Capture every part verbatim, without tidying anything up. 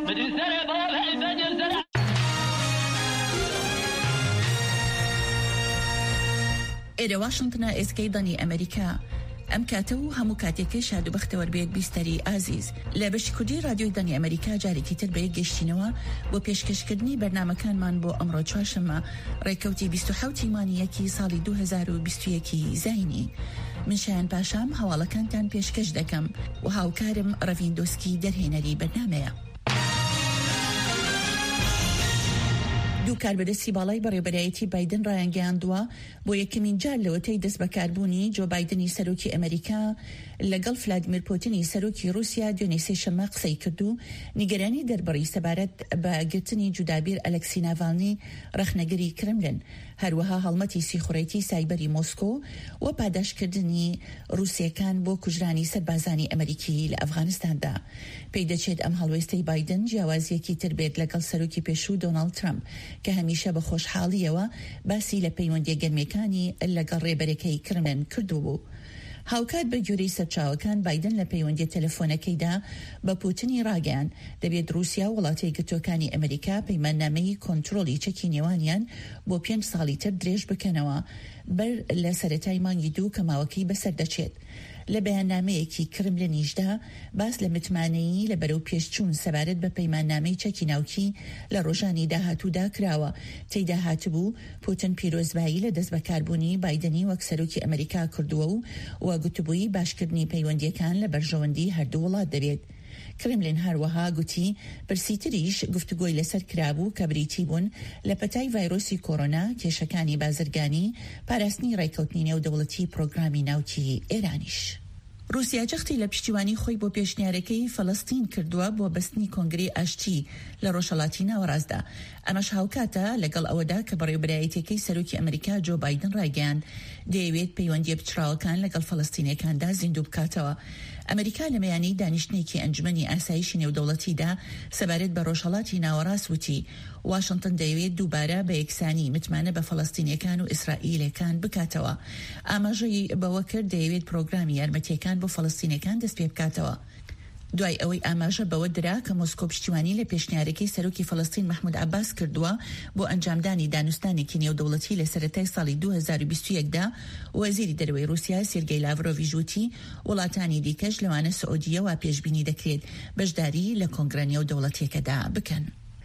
ئێرە واشنگتنە ئێسکەی دەنی ئەمریکا ئەم کاتە و هەموو کاتێکی شاد و بەختەوەربێت بیستەری ئازیز لە بەشی کوردی رادیۆی دەنی ئەمریکا جارێکی تر بە یەک گەشتینەوە بۆ پێشکەشکردنی بەرنامەکانمان بۆ ئەمڕۆ چوارشەممە ڕێکەوتی بیست و حەوت مانگی ساڵی دوو هەزار و بیست و یەک زاینی. من شایان پاشام هەواڵەکانتان پێشکەش دەکەم و هاوکارم ڕەڤیندۆسکی دەرهێنەری بەرنامەیە. دوو کاربەدەستی باڵای بەڕێوەبەرایەتی بایدن ڕایانگەیاندووە بۆ یەکەمین جار لەوەتەی دەست بەکاربوونی جۆ بایدنی سەرۆکی ئەمریکا لەگەڵ ڤلادیمیر پوتینی سەرۆکی رووسیا دوێنێ سێشەممە قسەی کرد و نیگەرانی دەربڕی سەبارەت بە گرتنی جودابیر ئەلەکسی ناڤالنی ڕەخنەگەری کرملن، هەروەها هەڵمەتی سیخوڕێتی سایبەری مۆسکۆ و پاداشکردنی رووسیەکان بۆ کوژرانی سەربازانی ئەمریکی لە ئەفغانستاندا. پێی دەچێت ئەم هەڵوێستەی بایدن جیاوازیەکی تر بێت لەگەڵ سەرۆکی پێشوو دۆناڵد ترامپ کە هەمیشە بە خۆشحاڵیەوە باسی لە پەیوەندیە گەرمەکانی لەگەڵ ڕێبەرەکەی کرملن کردوبوو. هاوکات بە گوێرەی سەرچاوەکان بایدن لە پەیوەندیە تەلەفۆنەکەیدا بە پوتینی ڕاگەیان دەبێت رووسیا و وڵاتە یەکگرتووەکانی ئەمریکا پەیماننامەی کۆنتڕۆلی چەکی نێوانیان بۆ پێنج ساڵی تر درێژ بکەنەوە بەر لە سەرەتای مانگی دوو کە ماوەکەی بەسەر دەچێت. لە بەیاننامەیەکی کرملنیشدا باس لە متمانەیی لە بەرەو پێشچوون سەبارەت بە پەیماننامەی چەکی ناوکی لە ڕۆژانی داهاتوودا کراوە. تێیدا هاتبوو پوتین پیرۆزبایی لە دەست بەکاربوونی بایدنی وەک سەرۆکی ئەمریکا کردووە و و گوتبووی باشکردنی پەیوەندیەکان لە بەرژەوەندی هەردوو وڵات دەبێت. کرملین هەروەها گوتی پرسیتریش گفتوگۆی لەسەر کرابوو کە بریتی بوون لە پەتای ڤایرۆسی کۆرۆنا، کێشەکانی بازرگانی، پاراستنی ڕێکەوتنی نێودەوڵەتی پرۆگرامی ناوکی ئێرانیش. رووسیا جەختی لە پشتیوانی خۆی بۆ پێشنیارەکەی فەڵەستین کردووە بۆ بەستنی کۆنگرەی ئاشتی لە ڕۆژهەڵاتی ناوەڕاستدا. ئەمەش هاوکاتە لەگەڵ ئەوەدا کە بەڕێوەبەرایەتیەکەی سەرۆکی ئەمریکا جۆ بایدن ڕایگەیاند دەیەوێت پەیوەندیە پچراوەکان لەگەڵ فەڵەستینیەکاندا زیندوو بکاتەوە. ئەمریکا لە مەیانەی دانیشتنێکی ئەنجومەنی ئاسایشی نێودەوڵەتیدا سەبارەت بە ڕۆژهەڵاتی ناوەڕاست وتی واشنگتن دەیەوێت دووبارە بە یەکسانی متمانە بە فەڵەستینیەکان و ئیسرائیلەکان بکاتەوە. ئاماژەی بەوە کرد دەیەوێت پرۆگرامی یارمەتیەکان بۆ فەڵەستینیەکان دەست پێ بکاتەوە. دوای ئەوەی ئاماژە بەوە درا کە مۆسکۆ پشتیوانی لە پێشنیارەکەی سەرۆکی فەڵەستین مەحموود عەباس کردووە بۆ ئەنجامدانی دانوستانێکی نێودەوڵەتی لە سەرەتای ساڵی دوو هەزار و بیست و یەکدا، وەزیری دەرەوەی رووسیا سێرگەی لاڤرۆڤیش وتی وڵاتانی دیکەش لەوانە سعودیە و پێشبینی دەکرێت بەشداری لە کۆنگرە نێودەوڵەتیەکەدا بکەن.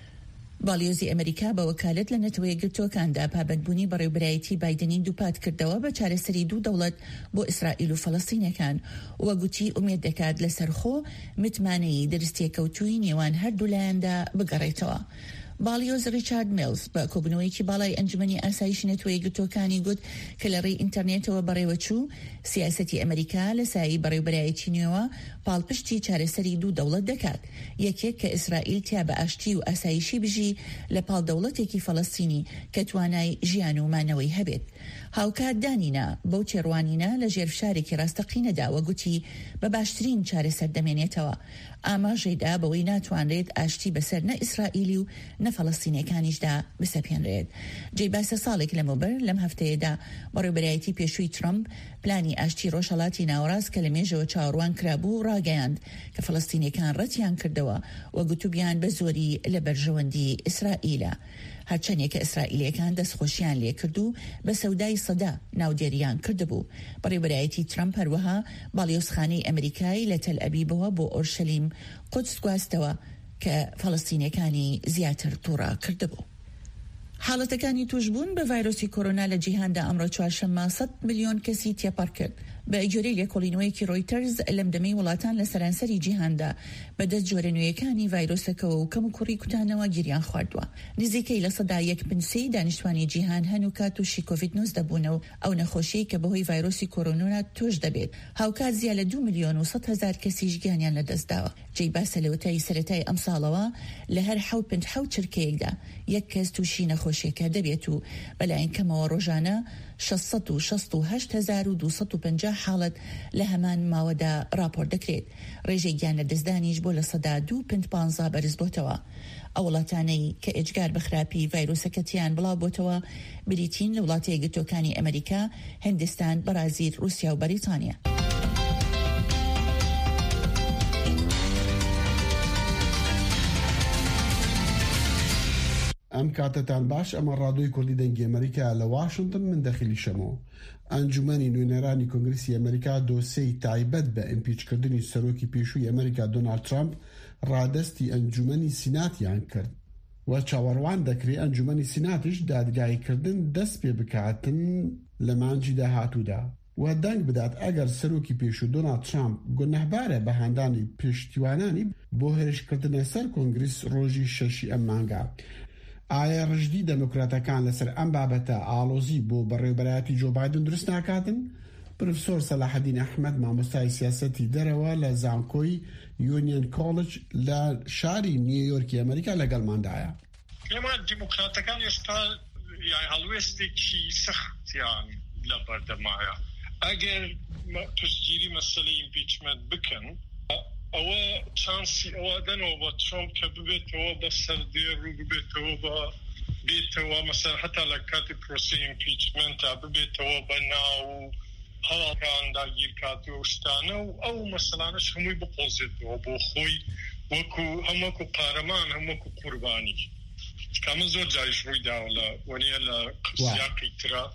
باڵیۆزی ئەمریکا بە وەکالەت لە نەتەوە یەکگرتووەکاندا پابەندبوونی بەڕێوەبەرایەتی بایدنی دووپات کردەوە بە چارەسەری دوو دەوڵەت بۆ ئیسرائیل و فەڵەستینەکان و گوتی ئومێد دەکات لەسەرخۆ متمانەی دەرستیەکەوتووی نێوان هەردوو لایەندا بگەڕێتەوە. باڵیۆز ریچارد میلز بە کۆبنەوەیەکی باڵای ئەنجومەنی ئاسایشی نەتەوە یەکگرتووەکانی گوت کە لە ڕێی ئینتەرنێتەوە بەڕێوەچوو سیاسەتی ئەمریکا لە سایی بەڕێوەبەرایەتی نوێوە پاڵپشتی چارەسەری دوو دەوڵەت دەکات، یەکێک کە ئیسرائیل تیا بە ئاشتی و ئاسایشی بژی لە پاڵ دەوڵەتێکی فەڵەستینی کە توانای ژیان و مانەوەی هەبێت. هاوکات دانینا بەو چێڕوانینە لە ژێرفشارێکی ڕاستەقینەدا وەگوتی بە باشترین چارەسەر دەمێنێتەوە. ئاماژەیدا بەوەی ناتوانرێت ئاشتی بەسەر نە ئیسرائیلی و نە فەڵەستینیەکانیشدا بسەپێنرێت. جێی باسە ساڵێک لەمەوبەر لەم هەفتەیەدا بەڕێوەبەرایەتی پێشووی ترامپ پلانی ئاشتی ڕۆژهەڵاتی ناوەڕاست کە لە مێژەوە چاوەڕوان کرابوو ڕاگەیاند کە فەڵەستینیەکان ڕەتیان کردەوە و گوتوبیان بە زۆری لە بەرژەوەندی ئیسرائیلە. هەرچەندێکە ئیسرائیلەکان دەستخۆشیان لێ کردو بە سەودای سەدا ناودێریان کردبوو. بەڕێوەبەرایەتی ترامپ هەروەها باڵیۆزخانەی ئەمریکای لە تەل ئەبیبەوە بۆ ئۆرشەلیم قودس گواستەوە کە فەڵەستینیەکانی زیاتر تووڕا کردبوو. حاڵەتەکانی توشبوون بە ڤایرۆسی کۆرۆنا لە جیهاندا ئەمڕۆ چوارشەممە سەد ملیۆن کەسی تێپەڕ کرد. بە ئیجۆرەی لێکۆڵینەوەیەکی ڕۆیتەرز لەم دەمەی وڵاتان لە سەرانسەری جیهاندا بەدەست جۆرە نوێیەکانی ڤایرۆسەکەەوە و کەم و کوڕی کوتانەوە گیریان خواردووە. نزیکەی لە سەدا یەک پنسەی دانیشتوانی جیهان هەنووکە تووشی کۆڤید نۆزدە بوونەوە ئەو نەخۆشیی کە بەهۆی ڤایرۆسی کۆرۆنا توش دەبێت. هاوکات زیاد لە دوو ملیۆن و سەد هەزار کەسیش گیانیان لەدەستداوە. جێی باسە لەوەتای سەرەتای ئەم ساڵەوە لە هەر حەوت پێنج حەوت چرکەیەکدا یەک کەس تووشی نەخۆشیەکە دەبێت و بەلایەن کەمەوە ڕۆژانە شەشسەد و شەست و هەشت هەزار و دووسەد و پەنجا حاڵەت لە هەمان ماوەدا راپۆرت دەکرێت. ڕێژەی گیان لەدەستدانیش بۆ لە سەدا دوو پێنج پانزە بەرز بۆتەوە. ئەو وڵاتانەی کە ئێجگار بە خراپی ڤایرۆسەکەتیان بڵاو بۆتەوە بریتین لە وڵاتە یەکگرتووەکانی ئەمریکا، هیندستان، بەرازیل، رووسیا و بەریتانیا. ئەم کاتتان باش ئەمە ڕادۆی کوردی دەنگی ئەمریکا لە واشنگتن من دەخلی شەمەوە. ئەنجومەنی نوێنەرانی کۆنگرسی ئەمریکا دۆسەی تایبەت بە ئیمپیچکردنی سەرۆکی پێشووی ئەمریکا دۆنالد ترامپ ڕادەستی ئەنجومەنی سیناتیان کرد و چاوەڕوان دەکرێت ئەنجومەنی سیناتیش دادگایکردن دەست پێ بکاتن لە مانجی داهاتوودا و دەنگ بدات ئەگەر سەرۆکی پێشوو دۆنالد ترامپ گونەهبارە بە هەندانی پشتیوانانی بۆ هێرشکردنە سەر کۆنگرس ڕۆژی شەشی ئەم مانگا. ئایا ڕژدی دەموکراتەکان لەسەر ئەم بابەتە ئاڵۆزی بۆ بەڕێوەبەرایەتی جۆ بایدن دروست ناکاتن؟ پرۆفسۆر سەلاحەدین ئەحمەد مامۆستای سیاسەتی دەرەوە لە زانکۆی یونیۆن کۆڵج لە شاری نیویۆرکی ئەمریکا لەگەڵماندایە. ئێمە دیموکراتەکان ئێستا هەڵوێستێکی سەختیان لە بەردەمایە. ئەگەر پشتگیری مەسەلەی ئیمپیچمنت بکەن ئەوە چانسی ئەوە دەنەوە بە ترامپ کە ببێتەوە بە سەردێڕ و ببێتەوە بە بێتەوە مەسەر هەتا لە کاتی پرۆسی ئیمپیچمنتا ببێتەوە بە ناو هەواڵەکان داگیر کاتەوە شتانە و ئەو مەسەلانەش هەمووی بقۆزێتەوە بۆ خۆی وەکو هەمووەکو قارەمان هەمووەکو قوربانی. کامە زۆر جایش ڕووی داوە لە وەنیە لە سیاقی ترە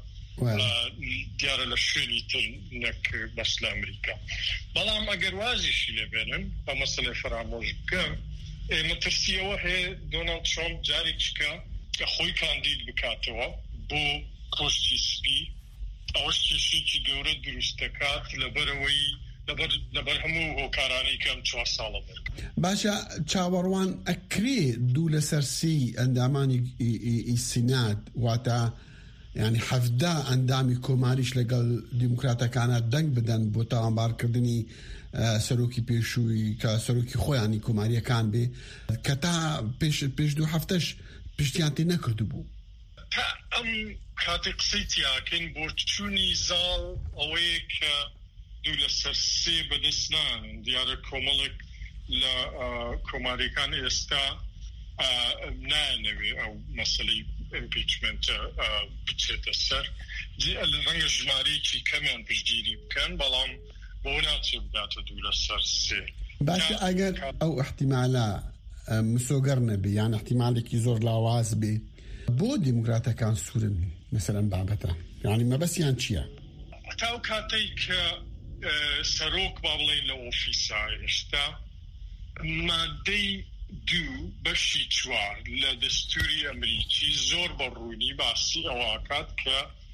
دیارە لە شوێنی تر نەک بەس لە ئەمریکا. بەڵام ئەگەر وازیشی لێبێنن بە مەسەلەی فرامۆژ بکەن ئێمە ترسیەوە هەیە دۆنالد ترامپ جارێکیکە کە خۆی کاندید بکاتەوە بۆ کۆشتی سپی ئەوەش کێشێکی گەورە دروست دەکات لەبەرەوەی لەبەر هەموو هۆکارانەی کەم چوار ساڵە بەر. باشە چاوەڕوان ئەکرێ دوو لەسەر سی ئەندامانی سینات واتە یعنی حەفدا ئەندامی کۆماریش لەگەڵ دیموکراتەکانە دەنگ بدەن بۆ تاوانبارکردنی سەرۆکی پێشووی کە سەرۆکی خۆیانی کۆماریەکان بێ کە تا پێش دوو هەفتەش پشتیان تێ نەکردو بوو. تا ئەم کاتی قسەی تیاکەین بۆ چوونی زاڵ ئەوەیە کە دوو لەسەر سێ بەدەستنان دیارە کۆمەڵێک لە کۆماریەکان ئێستا نانەوێ ئەو مەسەلەی ئیمپیچمنت بچێتە سەر ڕەنگە ژمارەیەکی کەمیان پشتگیری بکەن بەڵام بۆ ناچێت بداتە دوو لەسەر سێ. باشە ئەگەر ئەو احتیمالە مسۆگەر نەبێ یان احتیمالێکی زۆر لاواز بێ بۆ دیموکراتەکان سوورن مەسەلەن بابەتە یعنی مەبەستیان چییە؟ تا ئەو کاتەی کە سەرۆک با بڵێن لە ئۆفیسا هێشتا مادەی دوو بەشی چوار لە دەستوری ئەمریکی زۆر بەڕوونی باسی ئەوەکات کە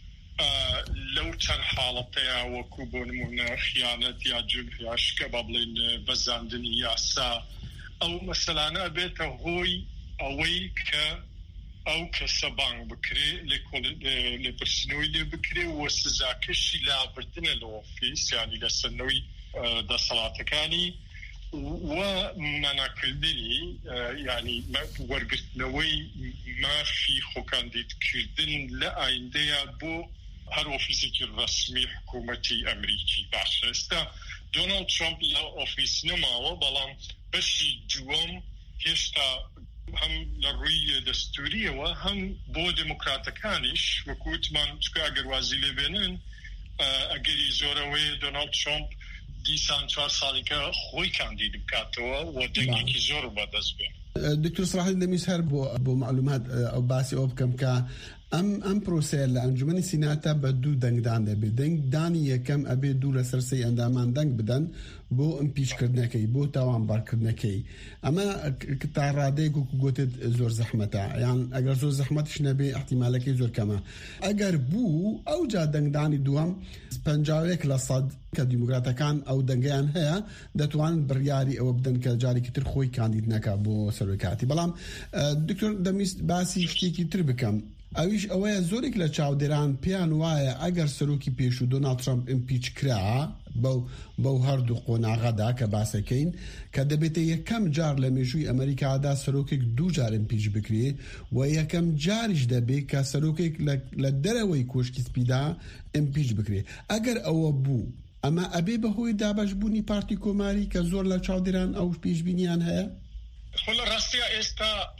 لەو چەند حاڵەتەیە وەکو بۆ نمونە خیانەت یا جونحیاشکە با بڵێن بەزاندنی یاسا ئەو مەسەلانە بێتە هۆی ئەوەی کە ئەو کەسە بانگ بکرێ لێپرسنەوەی لێ بکرێ وە سزاکەشی لابردنە لە ئۆفیس یانی لە سەرنەوەی دەسەڵاتەکانی و ماناکردنی ینی وەرگرتنەوەی مافی خۆکاندیدکردن لە ئایندەیە بۆ هەر ئۆفیسێکی ڕەسمی حکوومەتی ئەمریکی. باشە ئێستا دۆنالد ترامپ لە ئۆفیس نەماوە بەڵام بەشی دووەم هێشتا هەم لە ڕووی دەستوریەوە هەم بۆ دموکراتەکانیش وەکووتمان چکە ئەگەروازی لێبێنن ئەگەری زۆرەوەی دۆنالد ترامپ دیسان چوار ساڵیکە خۆی کاندید بکاتەوە و دەنگێکی زۆر بەدەست بێن. دکتۆر سەلاحەدین دەمویست هەر بۆ بۆ معلومات ئەو باسی ئەوە بکەم کە ئەم ئەم پرۆسەیە لە ئەنجومەنی سیناتە بە دوو دەنگدان دەبێت. دەنگدانی یەکەم ئەبێ دوو لەسەر سێی ئەندامان دەنگ بدەن بۆ ئیمپیچکردنەکەی بۆ تاوانبارکردنەکەی. ئەمە تا ڕادەیەک وەکو گوتت زۆر زەحمەتە یان ئەگەر زۆر زەحمەتش نەبێ احتیمالەکەی زۆر کەمە. ئەگەر بوو ئەو جا دەنگدانی دووەم پەنجاو یەک لە سەد کە دیموکراتەکان ئەو دەنگیان هەیە دەتوانن بڕیاری ئەوە بدەن کە جارێکی تر خۆی کاندید نەکا بۆ سەرۆکاتی. بەڵام دکتۆر دەمویست باسی شتێکی تر بکەم ئەویش ئەوەیە زۆرێک لە چاودێران پێیان وایە ئەگەر سەرۆکی پێشوو دۆنالد ترامپ ئیمپیچ کرا بەو بەو هەردوو قۆناغەدا کە باسەکەین کە دەبێتە یەکەم جار لە مێژووی ئەمریکادا سەرۆکێک دوو جار ئیمپیچ بکرێ و یەکەم جاریش دەبێت کە سەرۆکێک لە دەرەوەی کۆشکی سپیدا ئیمپیچ بکرێ. ئەگەر ئەوە بوو ئەمە ئەبێ بەهۆی دابەشبوونی پارتی کۆماری کە زۆر لە چاودێران ئەو پێشبینیان هەیە؟ خۆ لە ڕاستیە ئێستا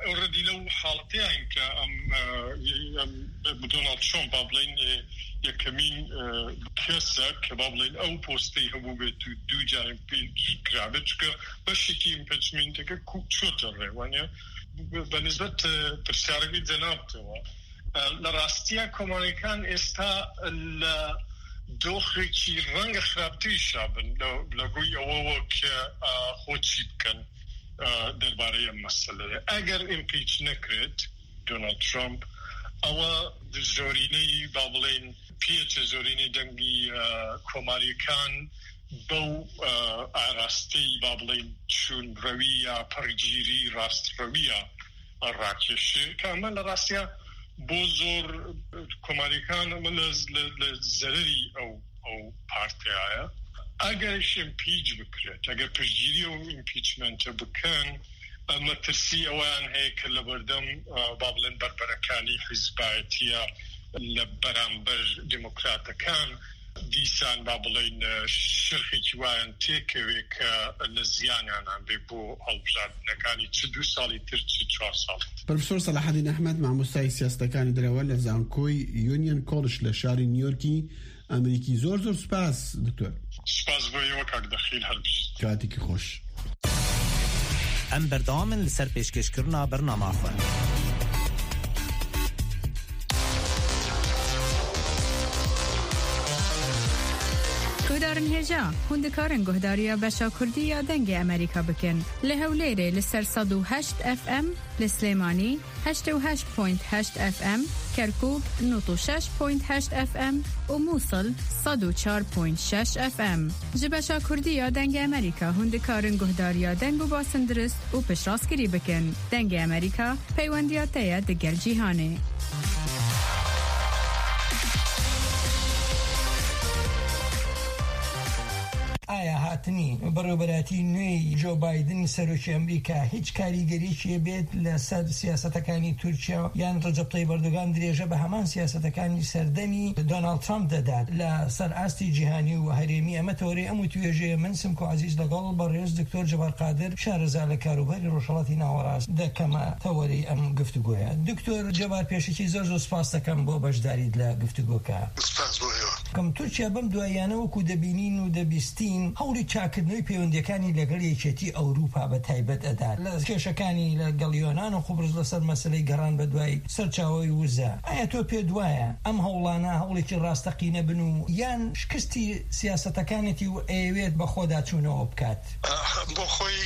اوردی لو حالتين كأم دونالد ترامب بابلين يكمين كسا كبابلين او بوستي هبو بيتو دو جانب بيج كرابتشكا بشكي امبيتشمنتك كوتشوتر وانيا بالنسبة ترسارقي جنابتوا لراستيا كومانيكان استا دۆخێکی ڕەنگە خراپتریشا بن لە ڕووی ئەوەوە کە خۆچی بکەن دەربارەی ئەم مەسەلەیە. ئەگەر ئیمپیچ نەکرێت دۆنالد ترامپ ئەوە زۆرینەی با بڵێن پێچە زۆرینەی دەنگی کۆماریەکان بەو ئاراستەی با بڵێن چوونڕەوی یا پەڕگیری ڕاستڕەویە ڕاکێشێ کە ئەمە لە ڕاستیە بۆ زۆر کۆماریەکان ئەمە لە زەرەری ئەو ئەو پارتیایە. ئەگەرش ئیمپیچ بکرێت ئەگەر پشتگیری و ئیمپیچمنتە بکەن ئەمە ترسی ئەویان هەیە کە لە بەردەم با بڵێن بەربەرەکانی حیزبایەتیە لە بەرامبەر دیموکراتەکان دیسان با بڵێن شرخێکی وایان تێکەوێ کە لە زیانیانان بێ بۆ هەڵبژاردنەکانی چ دوو ساڵی تر چ چوار ساڵ. پرۆفێسۆر سەلاحەدین ئەحمەد مامۆستای سیاسەتەکانی دەرەوە لە زانکۆی یونیۆن کۆڵج لە شاری نیویۆرکی ئەمریکی. زۆر زۆر سوپاس دکتۆر. سوپاس بۆ ئێوە کاک دەخیل هەربشت. کاتێکی خۆش. ئەم بەردەوامن لەسەر پێشکەشکردنا بەرنامەخۆ. گۆدارن هێژا هوندەکارن گۆهداریە بەشا کوردی یا دەنگی ئەمریکا بکەن لە هەولێرێ لەسەر سەد و هەشت ئەف ئەم لە سلێمانی هەشتە و هەشت پۆینت هەشت ئەف ئەم کەرکووک نۆت و شەش پۆینت هەشت ئەف ئەم و مووسڵ سەد و چوار پۆینت شەش ئەف ئەم. ji بەشا کوردی یا دەنگی ئەمریکا هوندەکارن گۆهداریە دەنگ و باسن درست و پشتڕاستگیری بکەن. دەنگی ئەمریکا پەیوەندیاتەیە دەگەل جیهانێ. ئایا هاتنی بەڕێوەبەراتی نوێی جۆ بایدن سەرۆکی ئەمریکا هیچ کاریگەریەکی بێت لە سەر سیاسەتەکانی تورکیا یان ڕەجەب تەیب ئەردۆغان درێژە بە هەمان سیاسەتەکانی سەردەمی دۆناڵد ترامپ دەدات لە سەر ئاستی جیهانی و هەرێمی؟ ئەمە تۆرەی ئەم و توێژەیە. من سمکۆ عەزیز لەگەڵ بەڕێز دکتۆر جەبار قادر شارەزا لە کاروباری ڕۆژهەڵاتی ناوەڕاست دەکەمە تەوەرەی ئەم گفتوگۆیە. دکتۆر جەبار پێشکی زۆر زۆر سپاس دەکەم بۆ بەشداریت لە گفتوگۆکە. سپاس بۆ ئێوە. کەم تورکیا بەم دوایانە وەکو دەبینین و دەبیستین هەوڵی چاکردنەوەی پەیوەندیەکانی لەگەڵ یەکێتی ئەوروپا بە تایبەت ئەدات لە کێشەکانی لەگەڵ یۆنان و خوبرز لەسەر مەسەلەی گەڕان بە دوای سەرچاوەی وزە. ئایا تۆ پێ دوایە ئەم هەوڵانە هەوڵێکی ڕاستەقینە بن و یان شکستی سیاسەتەکانێتی و ئەوێت بە خۆدا چوونەوە بکات؟ بۆ خۆی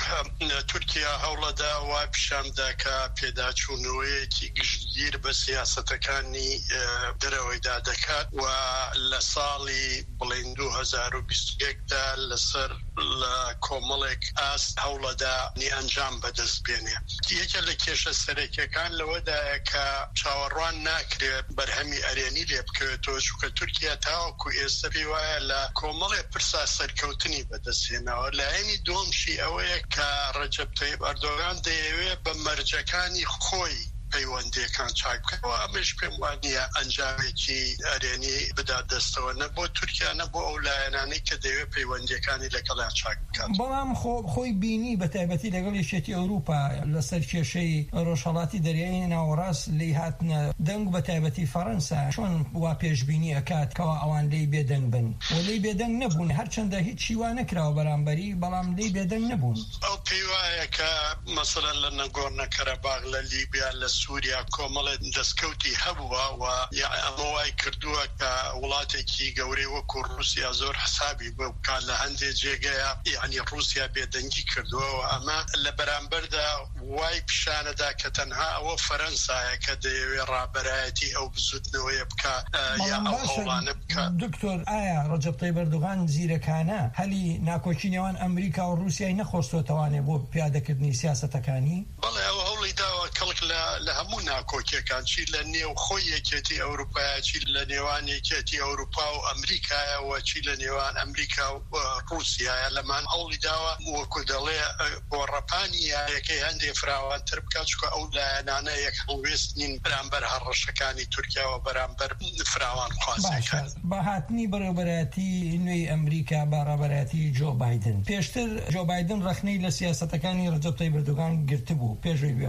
تورکیا هەوڵەدا وای پیشاندا کە پێداچوونەوەیەکی گشتگیر بە سیاسەتەکانی دەرەوەیدا دەکات و لە ساڵی بڵێن دوو هەزار و بیست و یەکدا لەسەر لە کۆمەڵێک ئاست هەوڵەدا نی ئەنجام بەدەست بێنێ. یەکە لە کێشە سەرەکیەکان لەوەدایە کە چاوەڕوان ناکرێت بەرهەمی ئەرێنی لێ بکەوێتەوە چونکە تورکیا تاوەکو ئێستا پێی وایە لە کۆمەڵێک پرسا سەرکەوتنی بەدەستهێناوە. لایەنی دووەمشی ئەوەیە کە ڕەجەب تەیب ئەردۆغان دەیەوێت بە مەرجەکانی خۆی پەیوەندیەکان چاک بکەوە. ئەمەش پێم وانییە ئەنجامێکی ئەرێنی بدات دەستەوە نە بۆ تورکیا نە بۆ ئەو لایەنانەی کە دەوێت پەیوەندیەکانی لەگەڵیان چاک بکات. بەڵام خۆی بینی بە تایبەتی لەگەڵ یەکێتی ئەوروپا لەسەر کێشەی ڕۆژهەڵاتی دەریایی ناوەڕاست لی هاتنە دەنگ بە تایبەتی فەڕەنسا چۆن وا پێشبینی ئەکات کەەوە ئەوان لی بێدەنگ بن و لی بێدەنگ نەبوون هەرچەندە هیچ شیوا نەکراوە بەرامبەری بەڵام لی بێدەنگ نەبوون. ئەو پێی وایە کە مەسەلەن لە نەگۆڕنە کەرەباغ لە لیبیا لە سووریا کۆمەڵێت دەستکەوتی هەبووە و ئەمە وای کردووە کە وڵاتێکی گەورەی وەکو رووسیا زۆر حسابی بۆ بکات لە هەندێک جێگەیە یعنی رووسیا بێدەنگی کردووە و ئەمە لە بەرامبەردا وای پیشانەدا کە تەنها ئەوە فەرەنسایە کە دەیەوێت ڕابەرایەتی ئەو بزوتنەوەیە بکە یا ئەو هەوڵانە بکات. دکتۆر ئایا ڕەجەب تەیب ئەردۆغان زیرەکانە هەلی ناکۆچی نێوان ئەمریکا و رووسیای نەخۆستۆتەوانێ بۆ پیادەکردنی سیاسەتەکانی؟ بەڵێ ئەو هەوڵی داوە کەڵک لە هەموو ناکۆکیەکان چی لە نێو خۆی یەکێتی ئەوروپایە چی لە نێوان یەکێتی ئەوروپا و ئەمریکایە و چی لە نێوان ئەمریکا و رووسیایە لەمان هەوڵی داوە وەکو دەڵێ گۆڕەپانی یاریەکەی هەندێک فراوانتر بکات چونکە ئەو لایەنانە یەک هەڵوێست نین بەرامبەر هەڕەشەکانی تورکیا و بەرامبەر فراوان خوازەکان. بە هاتنی بەڕێوەبەراتی نوێی ئەمریکا بە ڕێبەراتی جۆ بایدن پێشتر جۆ بایدن ڕەخنەی لە سیاسەتەکانی ڕەجەب تەیب ئەردۆغان گرتبوو پێشوەی بێ بە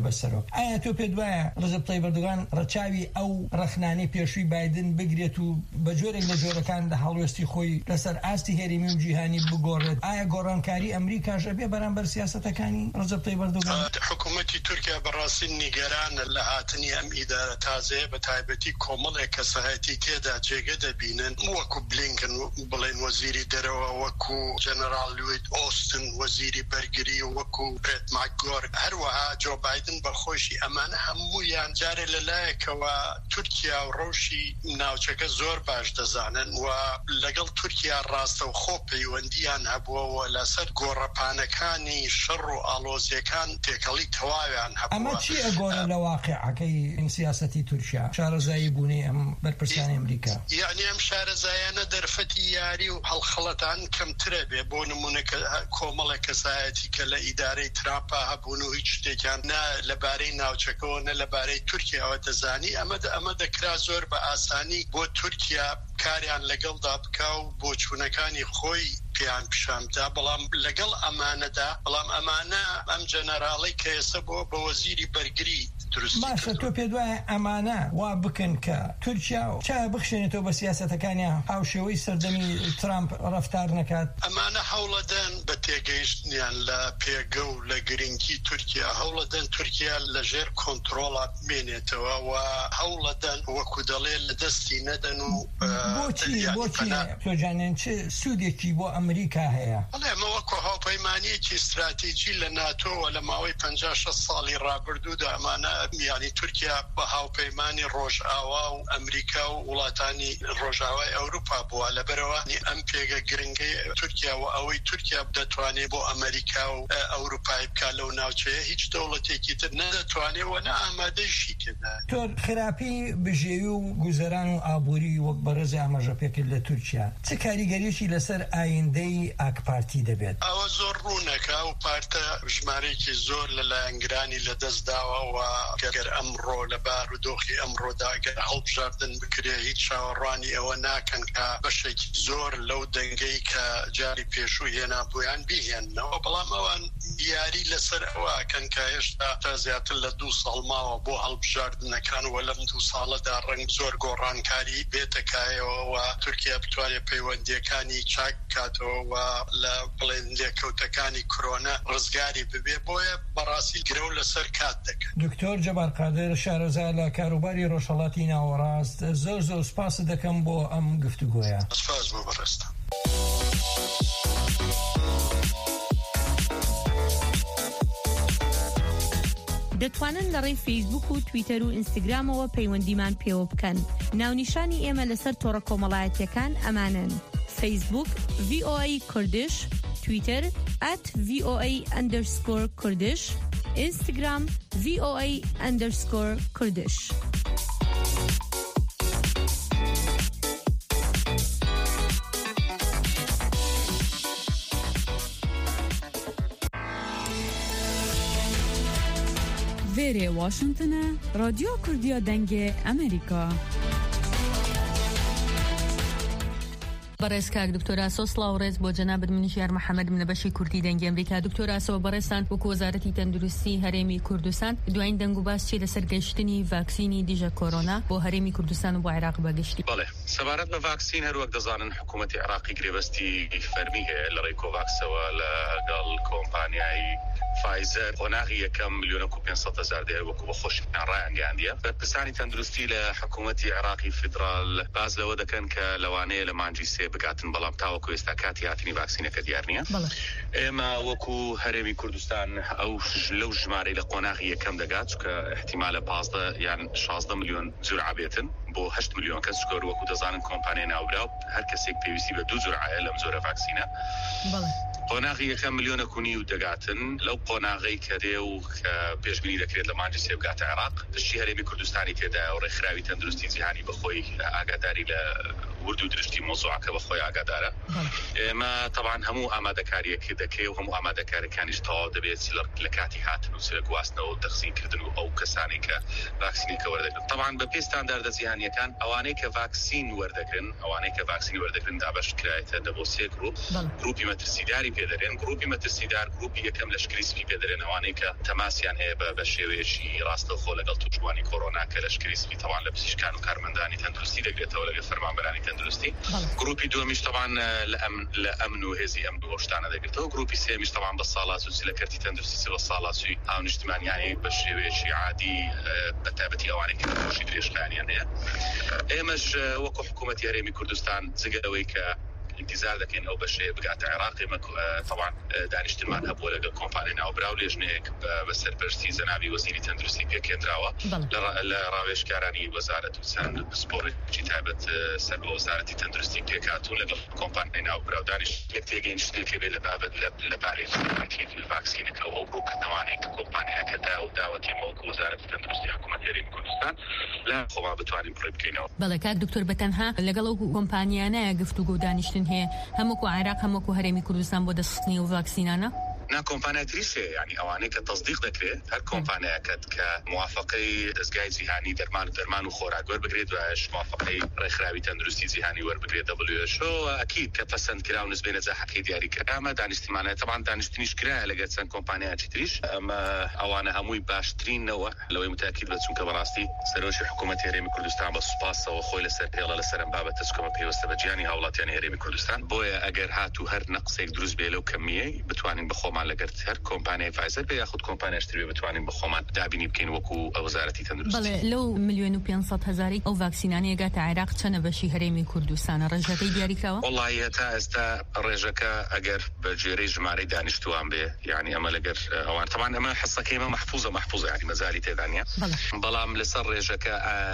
بەسەرۆک. ئایا تۆ پێت وایە ڕەجەب تایب ئەردۆغان ڕەچاوی ئەو ڕەخنانەی پێشووی بایدن بگرێت و بە جۆرێک لە جۆرەکان لە هەڵوێستی خۆی لەسەر ئاستی هێرمی و جیهانی بگۆڕێت؟ ئایا گۆڕانکاری ئەمریکاش ئەبێ بەرامبەر سیاسەتەکانی ڕەجەب تایب ئەردۆغان؟ حکوومەتی تورکیا بەڕاستی نیگەرانە لە هاتنی ئەم ئیدارە تازەیە بە تایبەتی کۆمەڵێک کەسایەتی تێدا جێگە دەبینن، وەکو بلینکن بڵێن وەزیری دەرەوە، وەکو جەنەرال لوید ئۆستن وەزیری بەرگری، وەکو برێت ماکگۆر، هەروەها جۆ بایدن بەخۆشی. ئەمانە هەموویان جارێ لەلایەکەوە تورکیا و ڕەوشی ناوچەکە زۆر باش دەزانن و لەگەڵ تورکیا ڕاستە و خۆ پەیوەندیان هەبووەوە لەسەر گۆڕەپانەکانی شەڕ و ئاڵۆزیەکان تێکەڵی تەواویان هەبووە. ئەمە چی ئەگۆڕە لە واقعەکەی سیاسەتی تورکیا، شارەزایی بوونی ئەم بەرپرسانی ئەمریکا؟ یعنی ئەم شارەزایانە دەرفەتی یاری و هەڵخەڵەتان کەمترە بێ. بۆ نمونە کۆمەڵێک کەسایەتی کە لە ئیدارەی ترامپا هەبوون و هیچ شتێکیان نە لەبارەی ناوچەکەەوە نە لەبارەی تورکیاوە دەزانی، ئەمە ئەمە دەکرا زۆر بە ئاسانی بۆ تورکیا کاریان لەگەڵدا بکە و بۆ چوونەکانی خۆی پیان پیشامدا. بەڵام لەگەڵ ئەمانەدا بەڵام ئەمانە ئەم جەنەراڵی کە ئێستا بۆ بە وەزیری بەرگری باشە، تۆ پێ دوایە ئەمانە وا بکەن کە تورکیا چای بخشێنێتەوە بە سیاسەتەکانی هاوشێوەی سەردەمی ترامپ ڕەفتار نەکات؟ ئەمانە هەوڵەدەن بە تێگەیشتنیان لە پێگە و لە گرنگی تورکیا، هەوڵەدەن تورکیا لەژێر کۆنتڕۆڵا بمێنێتەوە و هەوڵەدەن وەکو دەڵێ لە دەستی نەدەن و بۆچی بۆچی تۆجانێن چ سوودێکی بۆ ئەمریکا هەیە؟ بەڵێ ئەمە وەکو هاوپەیمانیەکی استراتیجی لە ناتۆوە لە ماوەی پەنجا شەش ساڵی ڕابردوودا ئەمانە یعنی تورکیا بە هاوپەیمانی ڕۆژئاوا و ئەمریکا و وڵاتانی ڕۆژئاوای ئەوروپا بووە. لەبەرەوە ئەم پێگە گرنگی تورکیا و ئەوەی تورکیا دەتوانێت بۆ ئەمریکا و ئەوروپای بکات لەو ناوچەیە هیچ دەوڵەتێکی تر نەدەتوانێت و نە ئامادەیشی تێدا. تۆ خراپی بژێوی و گوزەران و ئابووری وەک بەڕێز ئاماژە پێکرد لە تورکیا، چه کاریگەریەکی لەسەر ئایندەی ئاکپارتی دەبێت؟ ئەوە زۆر ڕوونەکە و پارتە ژمارەیەکی زۆر لەلایەنگرانی لەدەستداوە و گەر ئەمڕۆ لە بارودۆخی ئەمڕۆدا گەر هەڵبژاردن بکرێ هیچ چاوەڕوانی ئەوە ناکەن کە بەشێکی زۆر لەو دەنگەی کە جاری پێشوو هێنا بۆیان بیهێننەوە. بەڵام ئەوان یاری لەسەر ئەوەکەن کە هێشتا تا زیاتر لە دوو ساڵ ماوە بۆ هەڵبژاردنەکان و لەم دوو ساڵەدا ڕەنگ زۆر گۆڕانکاری بێتەکایەوە و تورکیا بتوانێت پەیوەندیەکانی چاک بکاتەوە و لە بڵێن لێکەوتەکانی کۆرۆنا ڕزگاری ببێ. بۆیە بەڕاستی گرە و لەسەر کات دەکەن. دکتۆر جەبار قادر، شارەزا لە کاروباری ڕۆژهەڵاتی ناوەڕاست، زۆر زۆر سپاس دەکەم بۆ ئەم گفتوگۆیە. سپاس بۆ بەڕێستە. دەتوانن لە ڕێی فەیسبوک و تویتەر و ئینستاگرامەوە پەیوەندیمان پێوە بکەن. ناونیشانی ئێمە لەسەر تۆڕە کۆمەڵایەتیەکان ئەمانن: فەیسبوک ڤی ئۆ ئەی کوردش، تویتر ئەت ڤی ئۆ ئەی ئەندەرسکۆر کوردش، ئینستاگرام ڤی ئۆ ئەی ئەندەرسکۆر کوردش. وێرێ واشنگتنە، رادیۆ کوردیا دەنگێ ئەمریکا. بەڕێز کاک دکتۆر ئاسۆ سڵاو ڕێز بۆ جەنابەت منیشیار محەممەد من لە بەشی کوردی دەنگی ئەمریکا. دکتۆر ئاسۆ بەڕێستان وەکو وەزارەتی تەندروستی هەرێمی کوردستان دوایین دەنگ و باس چی لەسەر گەشتنی ڤاکسینی دیژە کۆرۆنا بۆ هەرێمی کوردستان و بۆ عێراق بەگەشتی؟ بەڵێ، سەبارەت بە ڤاکسین هەروەک دەزانن حکوومەتی عێراقی گرێبەستی فەرمی هەیە لە ڕێی کۆڤاکسەوە لەگەڵ کۆمپانیای فایزەر قۆناغی یەکەم ملیۆنە و پێنج هەزار دەیە وەکو بە خۆشیان ڕایانگەاندیە. بەرپرسانی تەندروستی لە حکوومەتی عێراقی فیدرال باز لەوە دەکەن کە لەوانەیە لە مانجی سێ بگاتن، بەڵام تاوەکو ئێستا کاتی هاتنی ڤاکسینەکە دیار نییە. ئێمە وەکو هەرێمی کوردستان ئەو لەو ژمارەی لە قۆناغی یەکەم دەگات چکە احتیمالە پازدە یان شازدە ملیۆن جورعە بێتن بۆ هەشت ملیۆن کەس، چکە وەکو دەزانن کۆمپانیای ناوبراو هەر کەسێک پێویستی بە دوو جورعەیە لەم جۆرە ڤاکسینە. قۆناغی یەکەم ملیۆنە کونی و دەگاتن. لەو قۆناغی کە دێ و کە پێشبینی دەکرێت لە مانجی سێ بگاتە عێراق، دشتی هەرێمی کوردستانی تێدایە و ڕێکخراوی تەندروستی جیهانی بەخۆی ئاگاداری لە ورد و درشتی موضوعك بخوي ئاگادارە ئێمە طبعا هەموو ئامادەکاریەکی دەکەی و هەموو ئامادەکاریەکانیش تەواو دەبێت لە کاتی هاتن و سلە گواستنەوە و تەخزینکردن و ئەو کەسانی کە ڤاکسینێکە وەردەگرن. طبعا بە پێی ستانداردە جیهانیەکان ئەوانەی کە ڤاکسین وەردەگرن ئەوانەی کە ڤاکسین وەردەگرن دابەشکرایەتە دەبۆ سێ گروپ. گروپی مەترسیداری پێدەرێن، گروپی مەترسیدار گروپی یەکەم لەشکریسپی پێدەرێن، ئەوانەی کە تەماسیان هەیە بە شێوەیەکی ڕاستەوخۆ لەگەڵ تووشبوانی کۆڕۆنا کە لەشکریسپی تەوان لە پزیشکان و کارمەندانی تەندروستی دەگرێتەوە لەگەڵ فەرمانبەرانی تەندروستی. گروپی دووەمیش طبعا لە ئەمن و هێزی ئەمن و شتانە دەگرێتەوە. گروپی سێمیش طبعا بە ساڵات و سلەکەرتی تەندروستی بە ساڵاتی هاو نیشتیمانیانی بە شێوەیەکی عادی بەتابەتی ئەوانەی کە خۆشی درێژخانیان هەیە. ئێمەش وەکو حکوومەتی هەرێمی کوردستان جگەرەوەی کە انتظار دەکەین ئەو بەشەیە بگاتە عێراقی طبعا دانیشتمان هەبووە لەگەڵ کۆمپانیای ناوبراو لێژنەیەک بە سەرپەرستی جەنابی وەزیری تەندروستی پێکێنراوە لە ڕاوێژکارانی وەزارەت و چەند پسپۆڕێکی تایبەت سەر بە وەزارەتی تەندروستی پێکهاتوون لەگەڵ کۆمپانیای ناوبراو دانیش تێگەیشتنێکی بێت لەبابەت لەبارەی ڤاکسینێکە ئەو ڕووکردنەوانەی کە کۆمپانیاکە دا و داوەتیمەوە وەکو وەزارەتی تەندروستی حکوومەتی هەرێمی کوردستان لە خۆمان بتوانین بڕێ بکەینەوە. بەڵێ کاک دکتۆر بەتەنها لەگەڵ ئەو کۆمپانیانەیە گفتوگۆ و دانیشتن هەیە هەمووکو عێراق هەمووکو هەرێمی کوردستان بۆ دەستخستنی و ڤاکسینانە؟ نا کۆمپانیا تریسێ ینی ئەوانەی کە تەصدیق دەکرێت هەر کۆمپانیاکەت کە موافقەی دەستگای جیهانی دەرمان و دەرمان و خۆراک وەربگرێت وایش موافقەی ڕێکخراوی تەندروستی جیهانی وەربگرێت دبلیو اچ او ئەکید کە پەسەندکرا و نسبەی نەجاحەکەی دیاری کرامە دانیشتمانە طبعا دانیشتنیش کرایە لەگەڵ چەند کۆمپانیاکی تریش ئەمە ئەوانە هەمووی باشترینەوە لەوەی متاکید بچون کە بەڕاستی سەرۆشی حکوومەتی هەرێمی کوردستان بە سوپاسەوە خۆی لەسەر پێڵە لەسەرم بابەت تەسکۆمە پێوەستە بە گیانی هاوڵاتیانی هەرێمی کوردستان بۆیە ئەگەر هاتوو هەر نەقسێک دروست بێ لەو کەمیەی بتوانین بە خۆمان لەگەر هەر کۆمپانیای فایزەر بە یاخود کۆمپانیای تر بتوانین بە خۆمان دابینی بکەین وەکو وەزارەتی تەندروستی. بەڵێ لەو ملیۆن و پێنج سەد هەزاری ئەو ڤاکسینانەیە گاتە عێراق چەندە بەشی هەرێمی کوردستانە ڕێژەکەی دیاری کراوە؟ وەڵڵی هەتا ئێستا ڕێژەکە ئەگەر بە جێرەی ژمارەی دانیشتوان بێ یعنی ئەمە لەگەر ئەوان طبعا ئەمە حەسەکەی ئەمە محفوظە محفوظە یعنی مەزاری تێدا نیە. بەڵام لەسەر ڕێژەکە